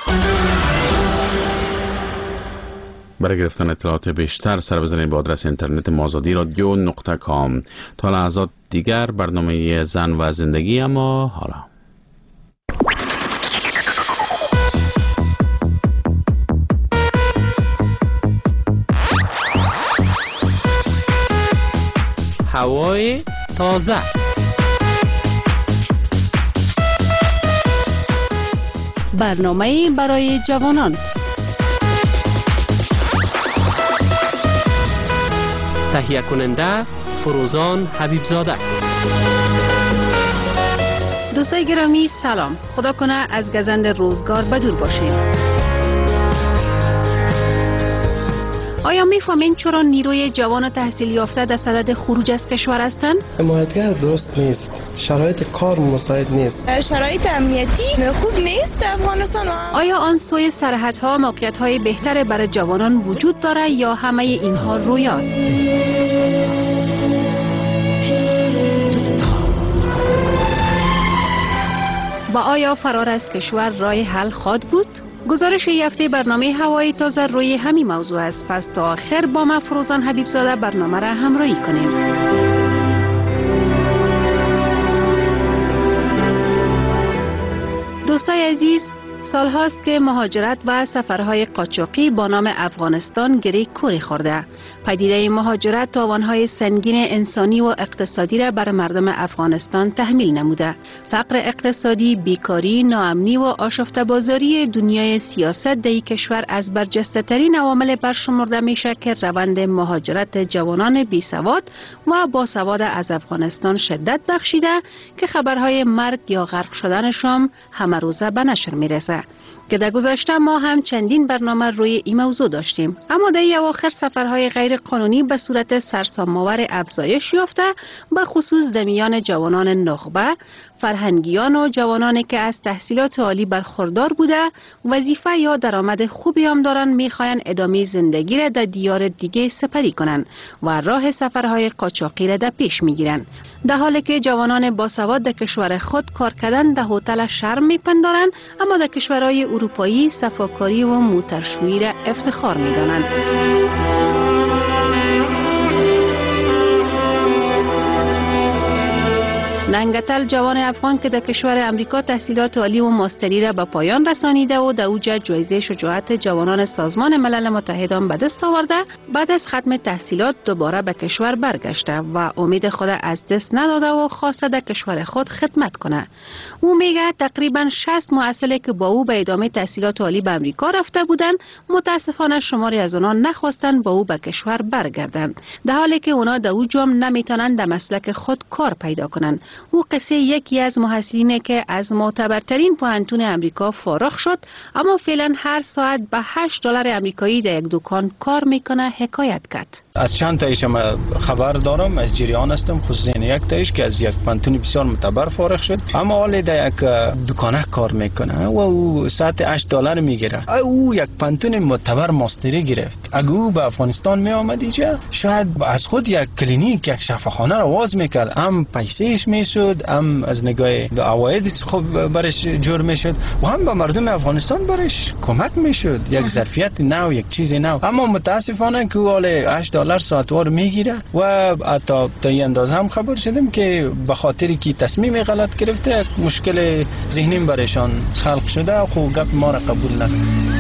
برای گرفتن اطلاعات بیشتر سر بزنید به آدرس اینترنت mazadi.radio.com. تا لحظات دیگر برنامه زن و زندگی. اما حالا هوای تازه، برنامه برای جوانان، تهیه کننده فروزان حبیبزاده. دوستای گرامی سلام، خدا کنه از گزند روزگار بدور باشین. آیا میفهمین چرا نیروی جوان تحصیل یافته در صدد خروج از کشور هستند؟ حمایتگر درست نیست، شرایط کار مساعد نیست، شرایط امنیتی خوب نیست در افغانستان. آیا آن سوی سرحدها موقعیت‌های بهتر برای جوانان وجود داره یا همه اینها رویاست؟ و آیا فرار از کشور راه حل خواهد بود؟ گزارش این هفته برنامه هوای تازه روی همین موضوع است. پس تا آخر با من فروزان حبیبزاده برنامه را همراهی کنیم. دوستای عزیز، سال هاست که مهاجرت و سفرهای قاچاقی با نام افغانستان گره کوری خورده. پدیده مهاجرت تاوانهای سنگین انسانی و اقتصادی را بر مردم افغانستان تحمیل نموده. فقر اقتصادی، بیکاری، ناامنی و آشفته بازاری دنیای سیاست در این کشور از برجسته ترین عوامل برشمرده میشه که روند مهاجرت جوانان بی سواد و باسواد از افغانستان شدت بخشیده که خبرهای مرگ یا غرق شدنشان همه روزه به نشر میرسه. که در گذشته ما هم چندین برنامه روی این موضوع داشتیم، اما در اواخر سفرهای غیر قانونی به صورت سرسام‌آور افزایش یافته، به خصوص در میان جوانان نخبه، فرهنگیان و جوانانی که از تحصیلات عالی برخوردار بوده، وظیفه یا درآمد خوبی هم دارن، میخواین ادامه زندگی را در دیار دیگه سپری کنن و راه سفرهای قاچاقی را در پیش میگیرن. در حالی که جوانان باسواد در کشور خود کار کردن در هتل شرم میپندارن، اما در کشورهای اروپایی صفاکاری و موترشویی را افتخار میدانند. ننگتل جوان افغان که در کشور امریکا تحصیلات عالی و ماستری را به پایان رسانیده و در اوج جایزه شجاعت جوانان سازمان ملل متحد به دست آورده، بعد از ختم تحصیلات دوباره به کشور برگشته و امید خود از دست نداده و خواسته در کشور خود خدمت کنه. او میگه تقریبا 60 محصل که با او به ادامه تحصیلات عالی به امریکا رفته بودند، متاسفانه شماری از آنها نخواستند با او به کشور برگردند، در حالی که اونا در اوج هم نمیتونن در مسلک خود کار پیدا کنند. او قصه یکی از محصلینه که از معتبرترین پوهنتون امریکا فارغ شد، اما فعلا هر ساعت به $8 امریکایی در یک دکان کار میکنه حکایت کرد. از چند تایش خبر دارم، از جریان هستم، خصوصا یک تایش که از یک پوهنتون بسیار معتبر فارغ شد، اما حالا در یک دکانه کار میکنه و او ساعت $8 میگیره. او یک پوهنتون معتبر ماستری گرفت. اگه او به افغانستان می آمد اینجا، شاید از خود یک کلینیک، یک شفاخانه را باز میکرد، هم پیسهش میشد، هم از نگاه عواید خوب برش جور میشد و هم به مردم افغانستان برش کمک میشد، یک ظرفیت نو، یک چیز نو. اما متاسفانه که حالا $8 ساعتوار میگیره و حتی تا این اندازه هم خبر شدم که به خاطری که تصمیم غلط گرفته مشکل ذهنی برشان خلق شده و خب گپ ما را قبول نکرد.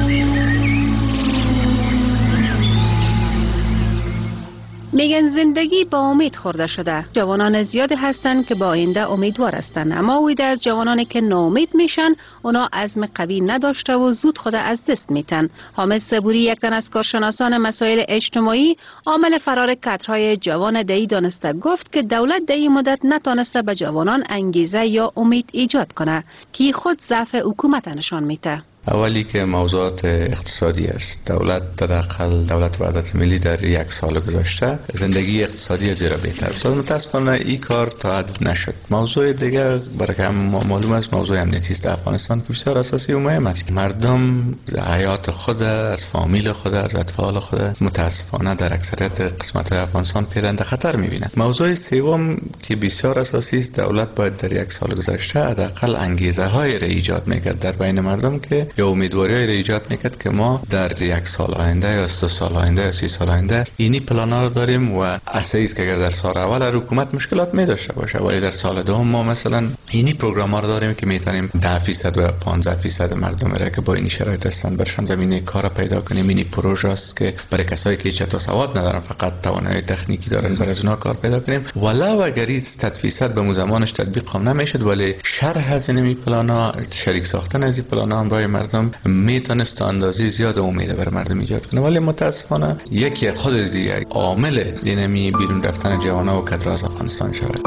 میگن زندگی با امید خورده شده. جوانان زیادی هستند که با آینده امیدوار هستند، اما اوید از جوانانی که ناامید میشن، اونا عزم قوی نداشته و زود خود از دست میتن. حامد صبوری، یک تن از کارشناسان مسائل اجتماعی، عامل فرار کادرهای جوان دهی دانسته، گفت که دولت در این مدت نتانسته به جوانان انگیزه یا امید ایجاد کنه که خود ضعف حکومت نشان میده. اولی که موضوعات اقتصادی است. دولت وحدت ملی در یک سال گذشته زندگی اقتصادی زیرا بهتر شد. متاسفانه این کار تا حد نشد. موضوع دیگه برای که معلوم است، موضوع امنیتی است در افغانستان که بسیار اساسی و مهم است. مردم حیات خود، از فامیل خود، از اطفال خود متاسفانه در اکثریت قسمت‌های افغانستان فعلا در خطر می‌بینند. موضوع سوم که بسیار اساسی است، دولت باید در یک سال گذشته حداقل انگیزه‌های را ایجاد می‌کرد در بین مردم که یا امیدواری را ایجاد میکرد که ما در یک سال آینده یا 3 سال آینده یا 30 سال آینده اینی پلانا رو داریم و اساسی است که اگر در سال اول حکومت مشکلات می داشته باشه، ولی در سال دوم ما مثلا اینی پروگرام رو داریم که میتونیم 10% و 15% مردم را که با این شرایط هستند برشان زمینه کار پیدا کنیم. اینی پروژه است که برای کسایی که چطور سواد ندارن، فقط توانایی تکنیکی دارن، برای از اونها کار پیدا کنیم. ولو اگر 100% به زمانش تطبیق هم نمیشد، ولی شرح از این پلانا، شریک ساختن از این پلانا هم برای مردم میتونست اندازه زیاد امید بر مردم ایجاد کنه. ولی متاسفانه یکی خود یک عامل اینمی بیرون رفتن جوانان و کادر از افغانستان شود.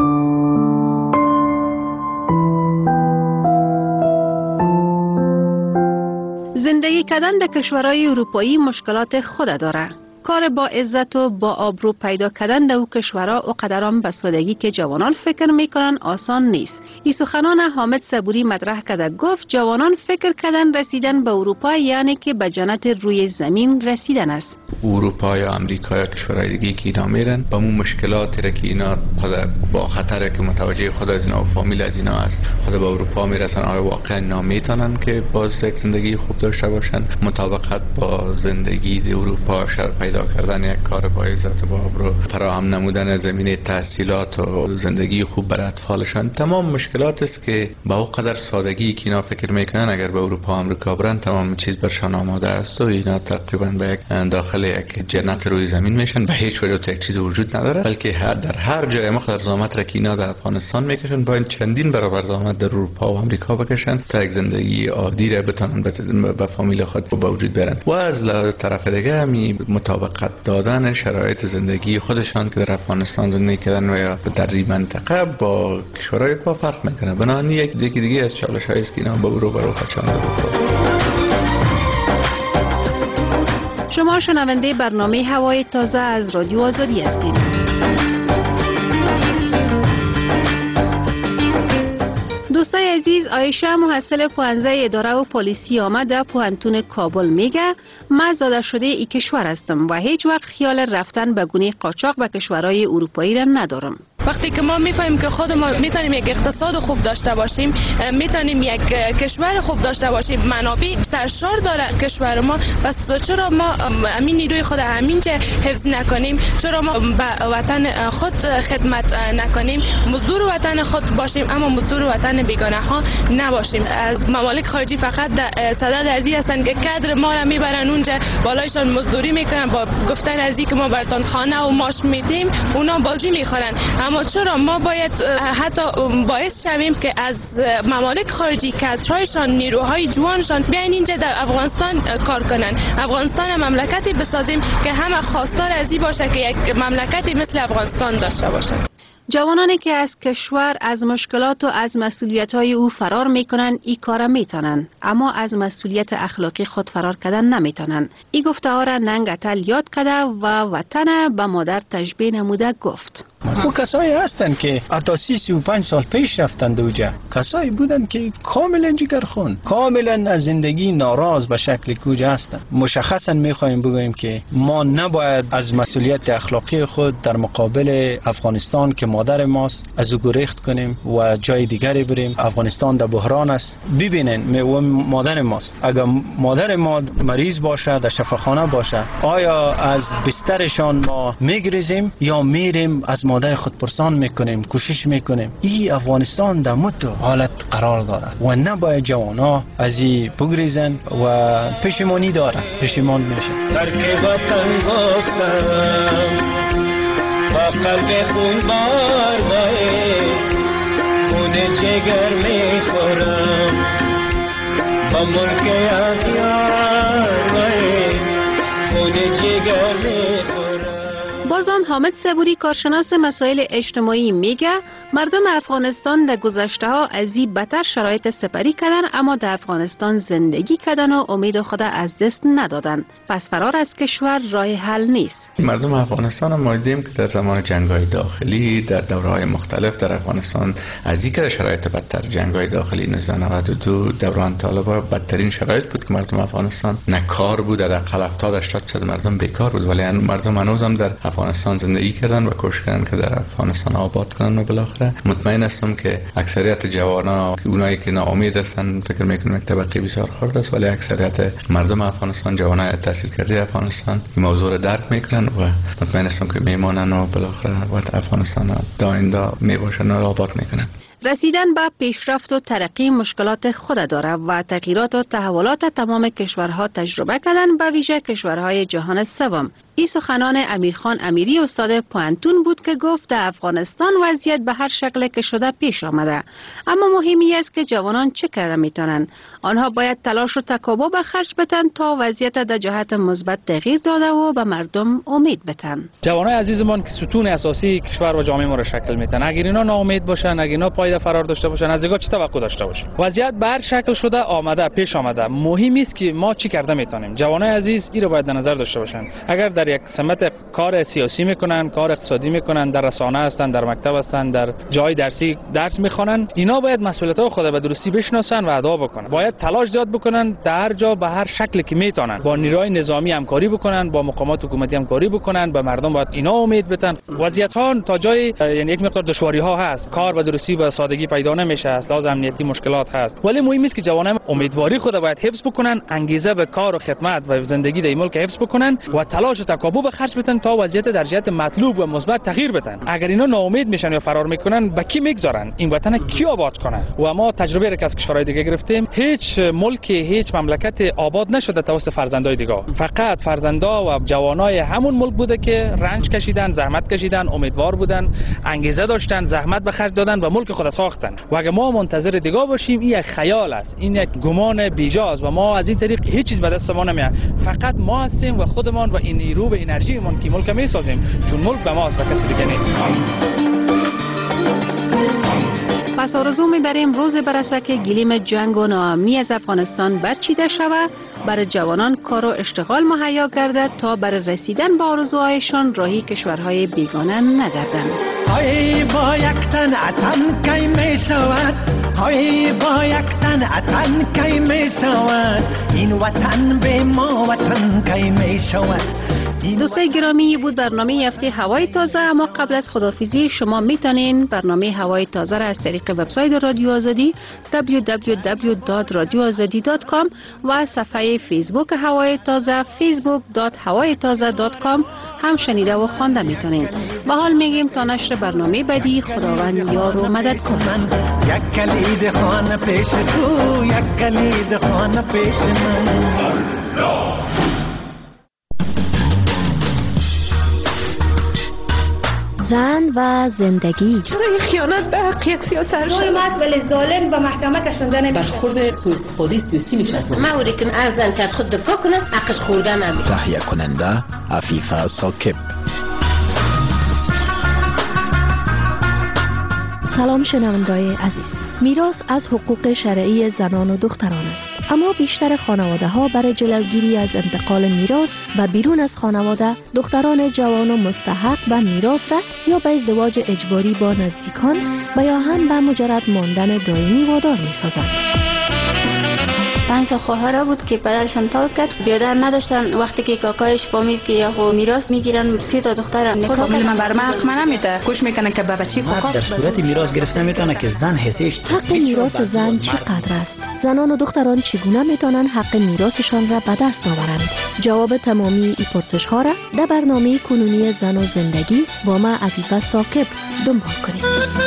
زندگی کردن در کشورهای اروپایی مشکلات خود داره. کار با عزت و با آبرو پیدا کردن در او کشورها و قدران به سادگی که جوانان فکر میکنن آسان نیست. این سخنان حامد صبوری مطرح کرده، گفت جوانان فکر کردن رسیدن به اروپا یعنی که به جنت روی زمین رسیدن است. اروپا یا امریکا یا کشورهای دیگه که اینا میرن با اون مشکلاتی را که اینا با خطر که متوجه خود از اینا و فامیل از اینا است خود به اروپا میرسن، آیا واقعا نمیتونن که باز یک زندگی خوب داشته باشن مطابقت با زندگی در اروپا، پیدا کردن یک کار با عزت و با آبرو، فراهم نمودن زمینه تحصیلات و زندگی خوب برای اطفالشان، تمام مشکلات است که با اون قدر سادگی که اینا فکر میکنن اگر به اروپا و آمریکا برن تمام چیز برشان آماده است و اینا تقریبا به یک داخل یک جنت روی زمین میشن، به هیچ وجه یک چیز وجود نداره، بلکه در هر جای مقدار زحمت را که اینا در افغانستان میکشن باید چندین برابر زحمت در اروپا و آمریکا بکشن تا یک زندگی عادی را بتونن به فامیل خود با وجود برن. و از طرف دیگه همی مطابقت دادن شرایط زندگی خودشان که در افغانستان زندگی کردن و یا در این منطقه با کشورهای با فرق میکنه. بنابراین یک دیگه از چالش‌هایی است که اینا با رو برو خچان. شما شنونده برنامه هوای تازه از رادیو آزادی هستید. دوستای عزیز، عایشه محصل پوهنځی اداره و پلیسی آمده پوهنتون کابل میگه من زاده شده ای کشور هستم و هیچ وقت خیال رفتن به گونه قاچاق به کشورهای اروپایی را ندارم. وقتی که ما میفهمیم که خود ما میتونیم یک اقتصاد خوب داشته باشیم، میتونیم یک کشور خوب داشته باشیم، منابع سرشار داره کشور ما، پس چرا ما همین نیروی خود همینجا حفظ نکنیم؟ چرا ما به وطن خود خدمت نکنیم؟ مزدور وطن خود باشیم اما مزدور وطن بیگانه ها نباشیم. از ممالک خارجی فقط صدد ازی هستن که کادر ما را میبرن اونجا بالایشان مزدوری میکنن، با گفتن ازی که ما براتون خانه و ماش میدیم اونا بازی میخورن. اما چرا ما باید حتی باعث شویم که از ممالک خارجی کادرهایشان، نیروهای جوانشان بیاین اینجا در افغانستان کار کنن؟ افغانستان مملکتی بسازیم که همه خواستار ازی باشه که یک مملکتی مثل افغانستان داشته باشه. جوانانی که از کشور از مشکلات و از مسئولیت‌های او فرار می‌کنند این کار می‌تونن، اما از مسئولیت اخلاقی خود فرار کردن نمی‌تونن. این گفته‌ها را ننگ اتل یاد کرده و وطن به مادر تشبیه نموده گفت. او کسایی هستن که حتی 35 سال پیش رفتند اوجا، کسایی بودن که کاملا جگرخون، کاملا از زندگی ناراض به شکل کوجا هستن. مشخصا میخوایم بگوییم که ما نباید از مسئولیت اخلاقی خود در مقابل افغانستان که مادر ماست از او گریخت کنیم و جای دیگری بریم. افغانستان در بحران است. ببینن و مادر ماست، اگر مادر ما مریض باشه در شفاخانه باشه، آیا از بسترشان ما میگریزیم یا میریم از مادر خود پرسان میکنیم، کوشش میکنیم؟ این افغانستان در متو حالت قرار داره و نباید جوانا از این بگریزن و پشیمانی داره، پشیمان میشن. ترک وطن گفتم با قلب خون بارگاه خون جگر میخورم با ملک اخیار خون جگر میخورم. بازم حامد صبوری کارشناس مسائل اجتماعی میگه مردم افغانستان در گذشته ها از این بدتر شرایط سپری کردن اما در افغانستان زندگی کردن و امید خود از دست ندادن، پس فرار از کشور راه حل نیست. مردم افغانستان ما دیدیم که در زمان جنگ‌های داخلی در دوره‌های مختلف در افغانستان از اینکه شرایط بدتر، جنگ‌های داخلی 1992 دوران طالبان بدترین شرایط بود که مردم افغانستان نه کار بود، در 70-80% مردم بیکار بود، ولی مردم هنوزم در افغانستان زندگی کردن و کوشش کردن که در افغانستان آباد کنن و بالاخره مطمئن هستم که اکثریت جوانان که اونایی که ناامید هستن فکر میکنم یک طبقه بسیار خرد است، ولی اکثریت مردم افغانستان، جوانای تحصیل کرده افغانستان این موضوع رو درک میکنن و مطمئن هستم که میمونن و بالاخره وقت افغانستان داینده میباشن و آباد میکنن. رسیدن به پیشرفت و ترقی مشکلات خود داره و تغییرات و تحولات تمام کشورها تجربه کردن، به ویژه کشورهای جهان سوم. این سخنان امیرخان امیری استاد پوهنتون بود که گفت در افغانستان وضعیت به هر شکل که شده پیش آمده، اما مهمی است که جوانان چه کرده میتونن. آنها باید تلاش و تکابر به خرج بدن تا وضعیت در جهت مثبت تغییر داده و به مردم امید بدن. جوانای عزیزمان که ستون اساسی کشور و جامعه ما را شکل میدن، اگر اینا ناامید باشن، اگر اینا پای باید فرار داشته باشن، از دیگه چه توقع داشته باشیم؟ وضعیت به هر شکل شده آمده، پیش آمده. مهم است که ما چی کرده میتونیم. جوانای عزیز این رو باید در نظر داشته باشن. اگر در یک سمت کار سیاسی میکنن، کار اقتصادی میکنن، در رسانه هستن، در مکتب هستن، در جای درسی درس میخوانن، اینا باید مسئولیت‌های خود به درستی بشناسن و ادا بکنن. باید تلاش زیاد بکنن، در هر جا به هر شکلی که میتونن با نیروهای نظامی همکاری بکنن، با مقامات حکومتی همکاری بکنن. به مردم باید اینا امید بدن. وضعیت ها تا جای یعنی یک مقدار دشواری ها هست، کار به درستی و سادگی پیدا نمیشه، از لحاظ امنیتی مشکلات هست، ولی مهم است که جوانان امیدواری خود باید حفظ بکنن، انگیزه به کار و خدمت و زندگی در ملک حفظ بکنن و تلاش و تکاپو به خرج بدن تا وضعیت در جهت مطلوب و مثبت تغییر بدن. اگر اینا ناامید میشن یا فرار میکنن، به کی میگذارن؟ این وطن کی آباد کنه؟ و ما تجربه را که از کشورهای دیگه گرفتیم، هیچ ملک، هیچ مملکت آباد نشده توسط فرزندای دیگه. فقط فرزندا و جوانای همون ملک بوده که رنج کشیدن، زحمت کشیدن، امیدوار بودن، انگیزه داشتن، زحمت به خرج دادن و ملک خود ساختن. و اگه ما منتظر دیگه باشیم، این یک خیال است، این یک گمان بیجاست و ما از این طریق هیچ چیز به دست ما نمیاد. فقط ما هستیم و خودمان و این نیرو و انرژیمون که ملک میسازیم، چون ملک به ماست و کسی دیگه نیست. پس آرزو میبریم روز برسه که گلیم جنگ و ناامنی از افغانستان برچیده شود، برای جوانان کار و اشتغال مهیا گردد تا برای رسیدن به آرزوهایشان راهی کشورهای بیگانه نگردند. های با یک تن اتن کی می شود، های با یک تن اتن کی می شود، این وطن به ما وطن کی می شود. دوستای گرامی، بود برنامه هفته هوای تازه. اما قبل از خداحافظی شما میتونین برنامه هوای تازه را از طریق وبسایت رادیو آزادی www.radioazadi.com و صفحه فیسبوک هوای تازه facebook.hawaytaza.com هم شنیده و خوانده میتونین. با حال میگیم تا نشر برنامه بعدی، خداوند یار و مددکار. یک کلید خانه پیش تو، یک کلید خانه پیش من. زن و زندگی. چرا این خیانت به حق یک سیاست شد؟ ولی ظالم به محکمه کشانده نمیشه. برخورد سوء استفاده سیاسی میشه از ما اوری که ارزن که از خود دفاع کنه، حقش خورده نمیشه. تهیه کننده عفیفه ساکب. سلام شنوندگان عزیز. میراث از حقوق شرعی زنان و دختران است، اما بیشتر خانواده ها برای جلوگیری از انتقال میراث و بیرون از خانواده دختران جوان و مستحق به میراث را یا به ازدواج اجباری با نزدیکان و یا هم به مجرد ماندن دائمی وادار می‌سازند. 5 تا خواهر بود که پدرشان فوت کرد، بیادر نداشتن. وقتی که کاکایش فهمید که یهو میراث میگیرن، 3 تا دختر کامل من بر من حق نمیده، گوش میکنه که به بچی کاکا در صورت میراث گرفتن میتونه که زن حسیش حق میراث زن چقدر است؟ زنان و دختران چگونه میتونن حق میراثشان را به دست آورند؟ جواب تمامی این پرسش ها را در برنامه کنونی زن و زندگی با ما عفیفه ساکب دنبال کنید.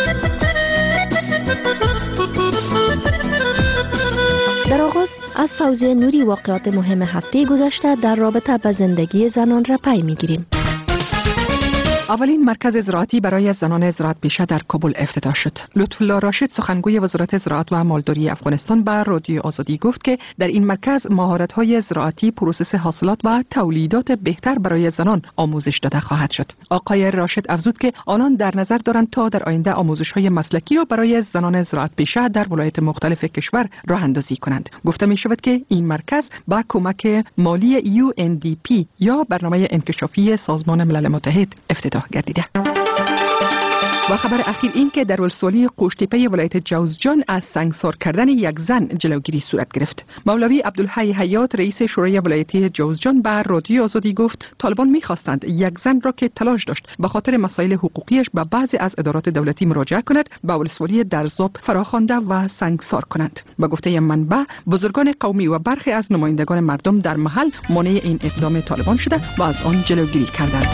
در آغاز از فوزیه نوری واقعات مهم هفته گذشته در رابطه با زندگی زنان را پی میگیریم. اولین مرکز زراعتی برای زنان زراعت پیشه در کابل افتتاح شد. لطفالله راشد سخنگوی وزارت زراعت و مالداری افغانستان به رادیو آزادی گفت که در این مرکز مهارت‌های زراعتی، پروسس حاصلات و تولیدات بهتر برای زنان آموزش داده خواهد شد. آقای راشد افزود که آنان در نظر دارند تا در آینده آموزش‌های مسلکی را برای زنان زراعت پیشه در ولایت مختلف کشور راه اندازی کنند. گفته می شود که این مرکز با کمک مالی UNDP یا برنامه انکشافی سازمان ملل متحد افتتاح گردیده. و خبر اخیر این که در ولسوالی قوشتیپه ولایت جوزجان از سنگسار کردن یک زن جلوگیری صورت گرفت. مولوی عبدالحی حیات رئیس شورای ولایتی جوزجان به رادیو آزادی گفت طالبان می‌خواستند یک زن را که تلاش داشت به خاطر مسائل حقوقیش به بعضی از ادارات دولتی مراجعه کند به ولسوالی درزاب فراخوانده و سنگسار کنند. به گفته منبع، بزرگان قومی و برخی از نمایندگان مردم در محل مانع این اقدام طالبان شده و از آن جلوگیری کردند.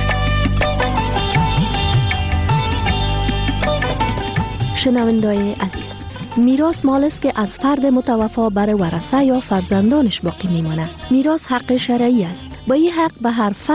شنوندگان عزیز، میراث مال است که از فرد متوفا برای ورثه یا فرزندانش باقی میمانه. میراث حق شرعی است. با این حق به هر فرد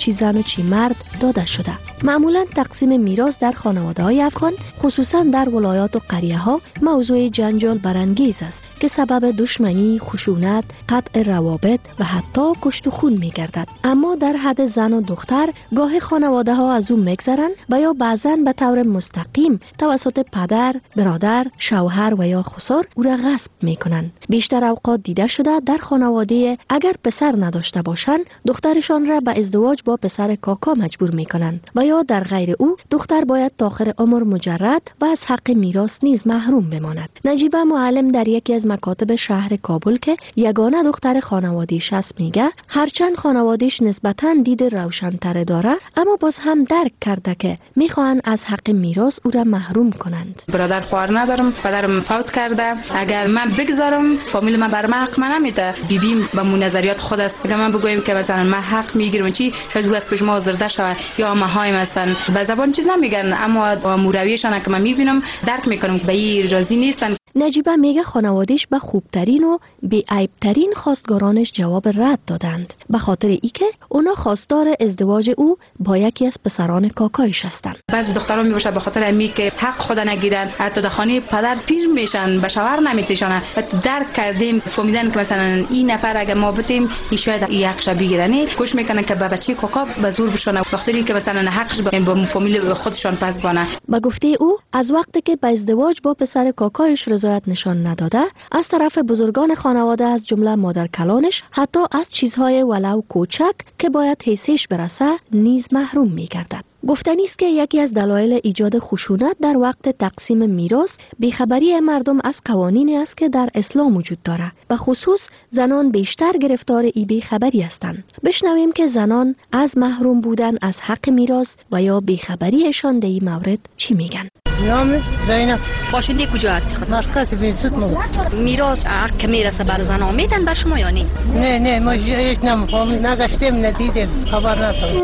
چی زن و چی مرد داده شده. معمولا تقسیم میراث در خانواده‌های افغان خصوصا در ولایات و قریه‌ها موضوع جنجال برانگیز است که سبب دشمنی، خشونت، قطع روابط و حتی کشت و خون می‌گردد. اما در حد زن و دختر گاه خانواده‌ها از او می‌گذرند و یا بعضاً به طور مستقیم توسط پدر، برادر، شوهر و یا خسر او را غصب می‌کنند. بیشتر اوقات دیده شده در خانواده اگر پسر نداشته باشند دخترشان را به ازدواج با پسر کاکا مجبور می‌کنند و یا در غیر او دختر باید تا آخر عمر مجرد و از حق میراث نیز محروم بماند. نجیبه معلم در یکی از مکاتب شهر کابل که یگانه دختر خانواده‌اش است میگه هرچند خانواده‌اش نسبتاً دید روشن‌تر داره اما باز هم درک کرده که میخوان از حق میراث او را محروم کنند. برادر خواهر ندارم، پدرم فوت کرده. اگر من بگذارم فامیل من بر من حق نمیده. بیبیم با مون نظریات خود است. اگر من بگویم که مثلا من حق میگیرم چی شاید او از پیش ما آزرده شود یا ما هایم هستن به زبان چیز نمیگن اما مورویشان که من میبینم درک میکنم به این راضی نیستن. نجیبه میگه خانواده‌اش به خوبترین و بی‌عیب‌ترین خواستگارانش جواب رد دادند به خاطر اینکه اونا خواستار ازدواج او با یکی از پسران کاکایش هستند. بعضی دختران میباشه به خاطر امی که حق خود نگیرن حتی در خانه پدر پیر میشن به شوهر نمیتیشن و درک کردیم فهمیدن که مثلا این نفر اگه ما بتیم این شاید این حقش بگیرن کوشش میکنن که به بچه کاکا به زور بشونه وقتی که مثلا حقش با فامیل خودشان پس بانه. با گفته او از وقتی که به ازدواج با پسر کاکایش رضایت نشان نداده از طرف بزرگان خانواده از جمله مادر کلانش حتی از چیزهای ولو کوچک که باید حیثش برسه نیز محروم می‌گردد. گفتنی است که یکی از دلایل ایجاد خشونت در وقت تقسیم میراث بیخبری مردم از قوانینی است که در اسلام وجود دارد. به خصوص زنان بیشتر گرفتار این بیخبری هستند. بشنویم که زنان از محروم بودن از حق میراث و یا بیخبریشان در این مورد چی میگن. نام زینب. باشنده کجا هستی خود؟ مرکز بینسود مو. میراث حق که میرسه بر زنان میدن بر شما یا نه؟ نه ما هیچ نمیفهمیم نگشتیم ندیدیم خبر نداریم.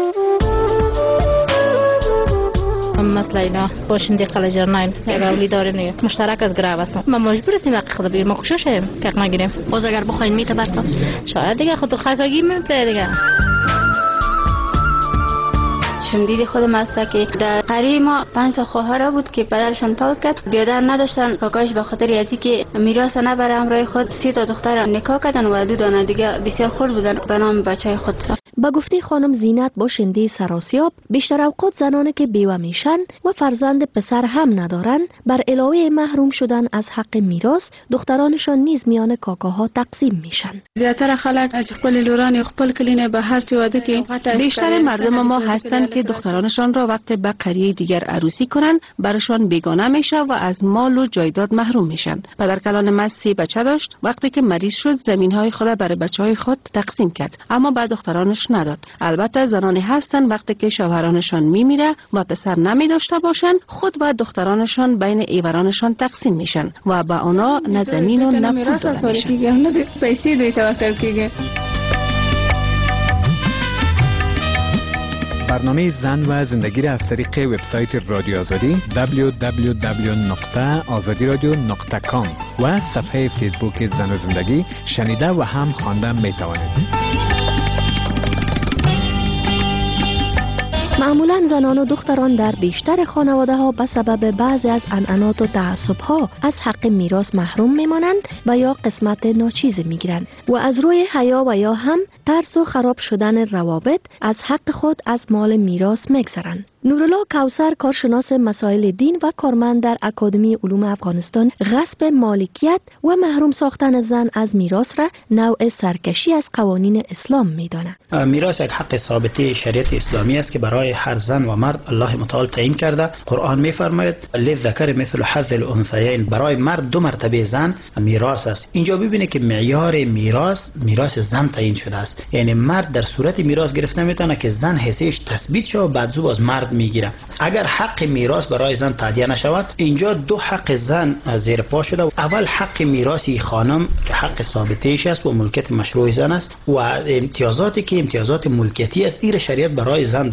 مثلا اینا باشنده قلجرناین اولی داره مشترک از گرو هستم ما مجبور هستیم وقت خود بگیریم ما خوششیم که حق نگیریم باز اگر بخواین میته برتا شاید دیگه خود خفگی میپره دیگه. شمدید خودم است که در قریه ما 5 تا خواهر بود که پدرشان فوت کرد بیادر نداشتن کاکاش به خاطر ازی که میراث نبره همراه خود 3 تا دختر نکاح کردن و 2 دانه دیگه بسیار خرد بودن به نام بچهای خود. با گفته خانم زینت باشنده سراسیاب بیشتر اوقات زنانی که بیوه میشن و فرزند پسر هم ندارن بر علاوه محروم شدن از حق میراث دخترانشان نیز میان کاکاها تقسیم میشن. زیاتر خلک از خپل لوران خپل کلینه به هر چی واده که بیشتر مردم ما هستند که دخترانشان را وقت به قریه دیگر عروسی کنن براشان بیگانه میشه و از مال و جایداد محروم میشن. پدر کلان من 3 بچه داشت وقتی که مریض شد زمینهای خود برای بچهای خود تقسیم کرد اما بعد دخترانش نداد. البته زنانی هستن وقتی که شوهرانشان میمیره و پسر نمی داشته باشن خود و دخترانشان بین ایورانشان تقسیم میشن و با اونا نه زمین و نه پول داده میشن. پیسې دوی ته ورکړل کیږي. برنامه زن و زندگی را از طریق وبسایت رادیو آزادی www.azadiradio.com و صفحه فیسبوک زن و زندگی شنیده و هم خوانده می توانید. معمولا زنان و دختران در بیشتر خانواده ها به سبب بعضی از عنعنات و تعصب ها از حق میراث محروم میمانند و یا قسمت ناچیز میگیرند و از روی حیا و یا هم ترس و خراب شدن روابط از حق خود از مال میراث میگذرند. نورالله کوثر کارشناس مسائل دین و کارمند در اکادمی علوم افغانستان غصب مالکیت و محروم ساختن زن از میراث را نوع سرکشی از قوانین اسلام میداند. میراث یک حق ثابت شریعت اسلامی است که برای هر زن و مرد الله متعال تعیین کرده. قرآن میفرماید للذکر مثل حظ الانثیین، برای مرد 2 مرتبه زن میراث است. اینجا ببینید که معیار میراث زن تعیین شده است، یعنی مرد در صورت میراث گرفته میتونه که زن حیثیتش تثبیت شود و بعد زو باز مرد میگیره. اگر حق میراث برای زن تعدیه نشود اینجا 2 حق زن زیر پا شده. اول حق میراثی خانم که حق ثابتش است و ملکیت مشروع زن است و امتیازاتی که امتیازات ملکیتی است این شریعت برای زن داده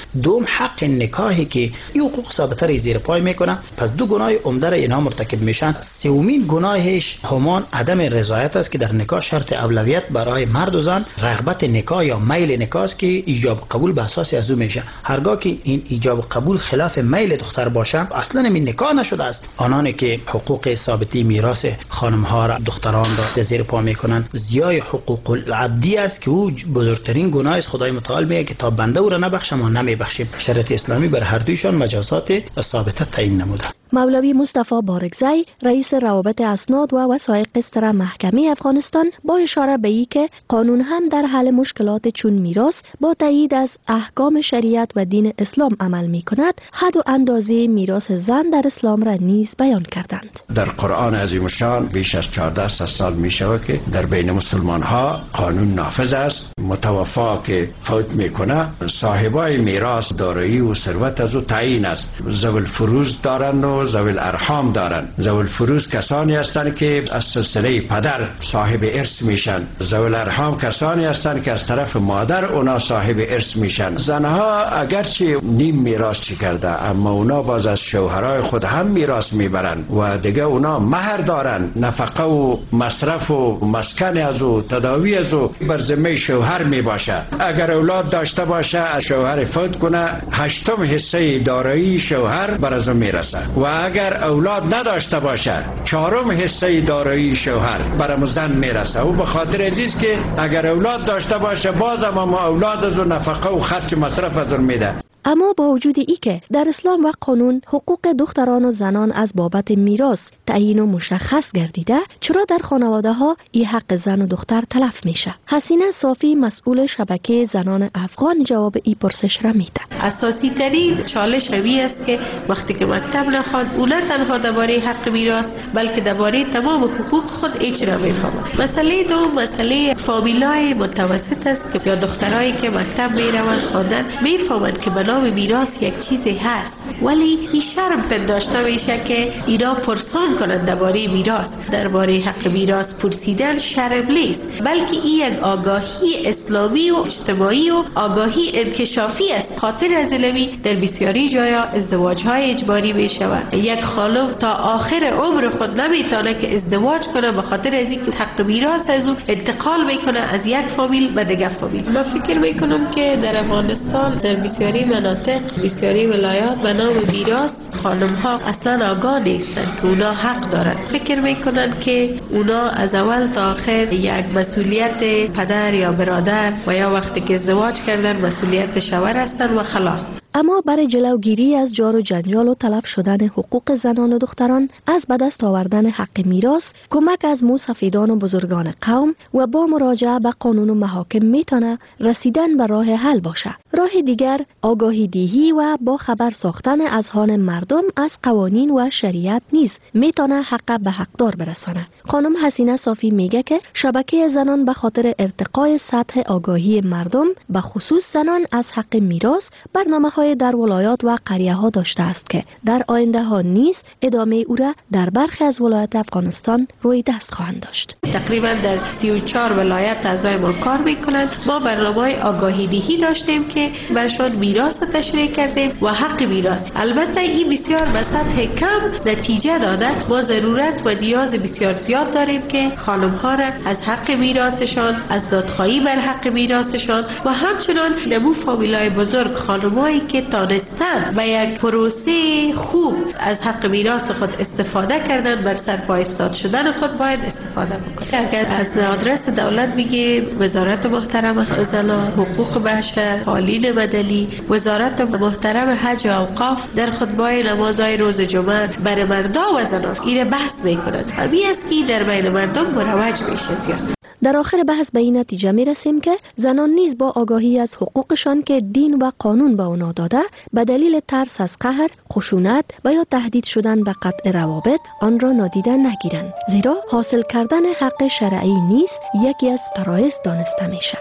دوم حق نکاحی که این حقوق ثابته را زیر پای میکنه. پس دو گناه عمده را اینا مرتکب میشن. سومین گناهش همان عدم رضایت است که در نکاح شرط اولویت برای مرد و زن رغبت نکاح یا میل نکاح است که ایجاب قبول به اساس از او میشه. هرگاه که این ایجاب قبول خلاف میل دختر باشه اصلا این نکاح نشده است. آنانی که حقوق ثابتی میراث خانم ها را دختران را زیر پا میکنن زیای حقوق العبدی است که او بزرگترین گناه است. خدای متعال میگه که تا بنده او را نبخشه ما نمیبخشیم. شریعت اسلامی بر هر دویشان مجازات ثابته تعیین نموده. مولوی مصطفی بارکزی رئیس روابط اسناد و وثایق سر محکمه افغانستان با اشاره به اینکه قانون هم در حل مشکلات چون میراث با تایید از احکام شریعت و دین اسلام عمل می کند، حد و اندازه میراث زن در اسلام را نیز بیان کردند. در قرآن عظیم الشان بیش از 14 سال می شود که در بین مسلمان ها قانون نافذ است. متوفا که فوت میکنه صاحبای میراث دارایی و ثروت از او تعیین است. ذوی الفروض دارند و ذوی الارحام دارند. ذوی الفروض کسانی هستند که از سلسله پدر صاحب ارث میشن. ذوی الارحام کسانی هستند که از طرف مادر اونا صاحب ارث میشن. زنها اگرچه نیم میراث چی کرده اما اونا باز از شوهرای خود هم میراث میبرند و دیگه اونا مهر دارند. نفقه و مصرف و مسکن از او تداوی از او بر ذمه شوهر می باشه. اگر اولاد داشته باشه شوهر فوت کنه 8 حصه دارایی شوهر بر از اون میرسه و اگر اولاد نداشته باشه 4 حصه دارایی شوهر بر زن میرسه. و به خاطر عزیز که اگر اولاد داشته باشه باز اما اولاد از اون نفقه و خرج مصرف از اون میده. اما با وجود ای که در اسلام و قانون حقوق دختران و زنان از بابت میراث تعیین و مشخص گردیده، چرا در خانواده ها این حق زن و دختر تلف میشه؟ حسینه صافی مسئول شبکه زنان افغان جواب این پرسش را میده. اساسی ترین چالش همی است که وقتی که مکتب نخواد او نه تنها درباره حق میراث بلکه درباره تمام حقوق خود هیچ نمیفهمد. مسئله دوم مسئله فامیلای متوسط است که یا دخترایی که مکتب میروند خواندن میفهمند که بنا میراث یک چیزی هست ولی این شرم پنداشته میشه که اینا پرسان کنند درباره میراث. درباره حق میراث پرسیدن شرم نیست بلکه این یک آگاهی اسلامی و اجتماعی و آگاهی انکشافی است. خاطر از علمی در بسیاری جایا ازدواج‌های اجباری میشود. یک خانم تا آخر عمر خود نمیتونه که ازدواج کنه به خاطر از اینکه حق میراث از او انتقال میکنه از یک فامیل به دیگر فامیل. من فکر میکنم که در افغانستان در بسیاری مناطق بسیاری ولایات به نام میراث خانم ها اصلا آگاه نیستند که اونا حق دارند. فکر میکنن که اونا از اول تا آخر یک مسئولیت پدر یا برادر و یا وقتی که ازدواج کردن مسئولیت شوهر هستند و خلاص. اما برای جلوگیری از جار و جنجال و تلف شدن حقوق زنان و دختران از به دست آوردن حق میراث کمک از موسفیدان و بزرگان قوم و با مراجعه به قانون و محاکم میتونه رسیدن به راه حل باشه. راه دیگر آگاهی دهی و با خبر ساختن اذهان مردم از قوانین و شریعت نیز میتونه حق به حقدار برسانه. خانم حسینه صافی میگه که شبکه زنان به خاطر ارتقای سطح آگاهی مردم به خصوص زنان از حق میراث برنامه‌های در ولایات و قریه ها داشته است که در آینده ها نیز ادامه او را در برخی از ولایات افغانستان روی دست خواهند داشت. تقریبا در 34 ولایت اعضای ما کار میکنند. ما برنامه‌های آگاهی دهی داشتیم که برشان میراث تشریح کردیم و حق میراث. البته این بسیار به سطح کم نتیجه داده. ما ضرورت و نیاز بسیار زیاد داریم که خانم ها را از حق میراثشان، از دادخواهی بر حق میراثشان و همچنان نمو فامیلای بزرگ خانمایی که تانستن و یک پروسه خوب از حق میراث خود استفاده کردن بر سر پا ایستاد شدن خود باید استفاده بکنن. اگر از آدرس دولت بگیم وزارت محترم زنان، حقوق بشر، فعالین مدنی، وزارت محترم حج و اوقاف در خطبه‌های نمازهای روز جمعه بر مردا و زنان این بحث میکنن. همین است که در بین مردم مروج میشه زیاد. در آخر بحث به این نتیجه می رسیم که زنان نیز با آگاهی از حقوقشان که دین و قانون به اونا داده به دلیل ترس از قهر، خشونت و یا تهدید شدن به قطع روابط آن را نادیده نگیرند، زیرا حاصل کردن حق شرعی نیز یکی از فرایض دانسته میشه.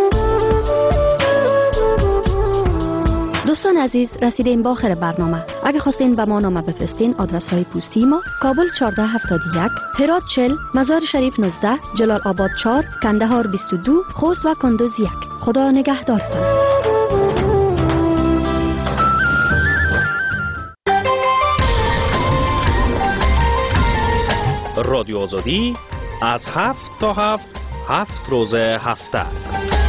دوستان عزیز، رسیدیم به آخر برنامه. اگه خواستین به ما نامه بفرستین آدرس های پستی ما: کابل 1471، هرات 40، مزار شریف 19، جلال آباد 4، کندهار 22، خوست و کندوز 1. خدا نگهدارتان. رادیو آزادی از 7 تا 7 روز هفته.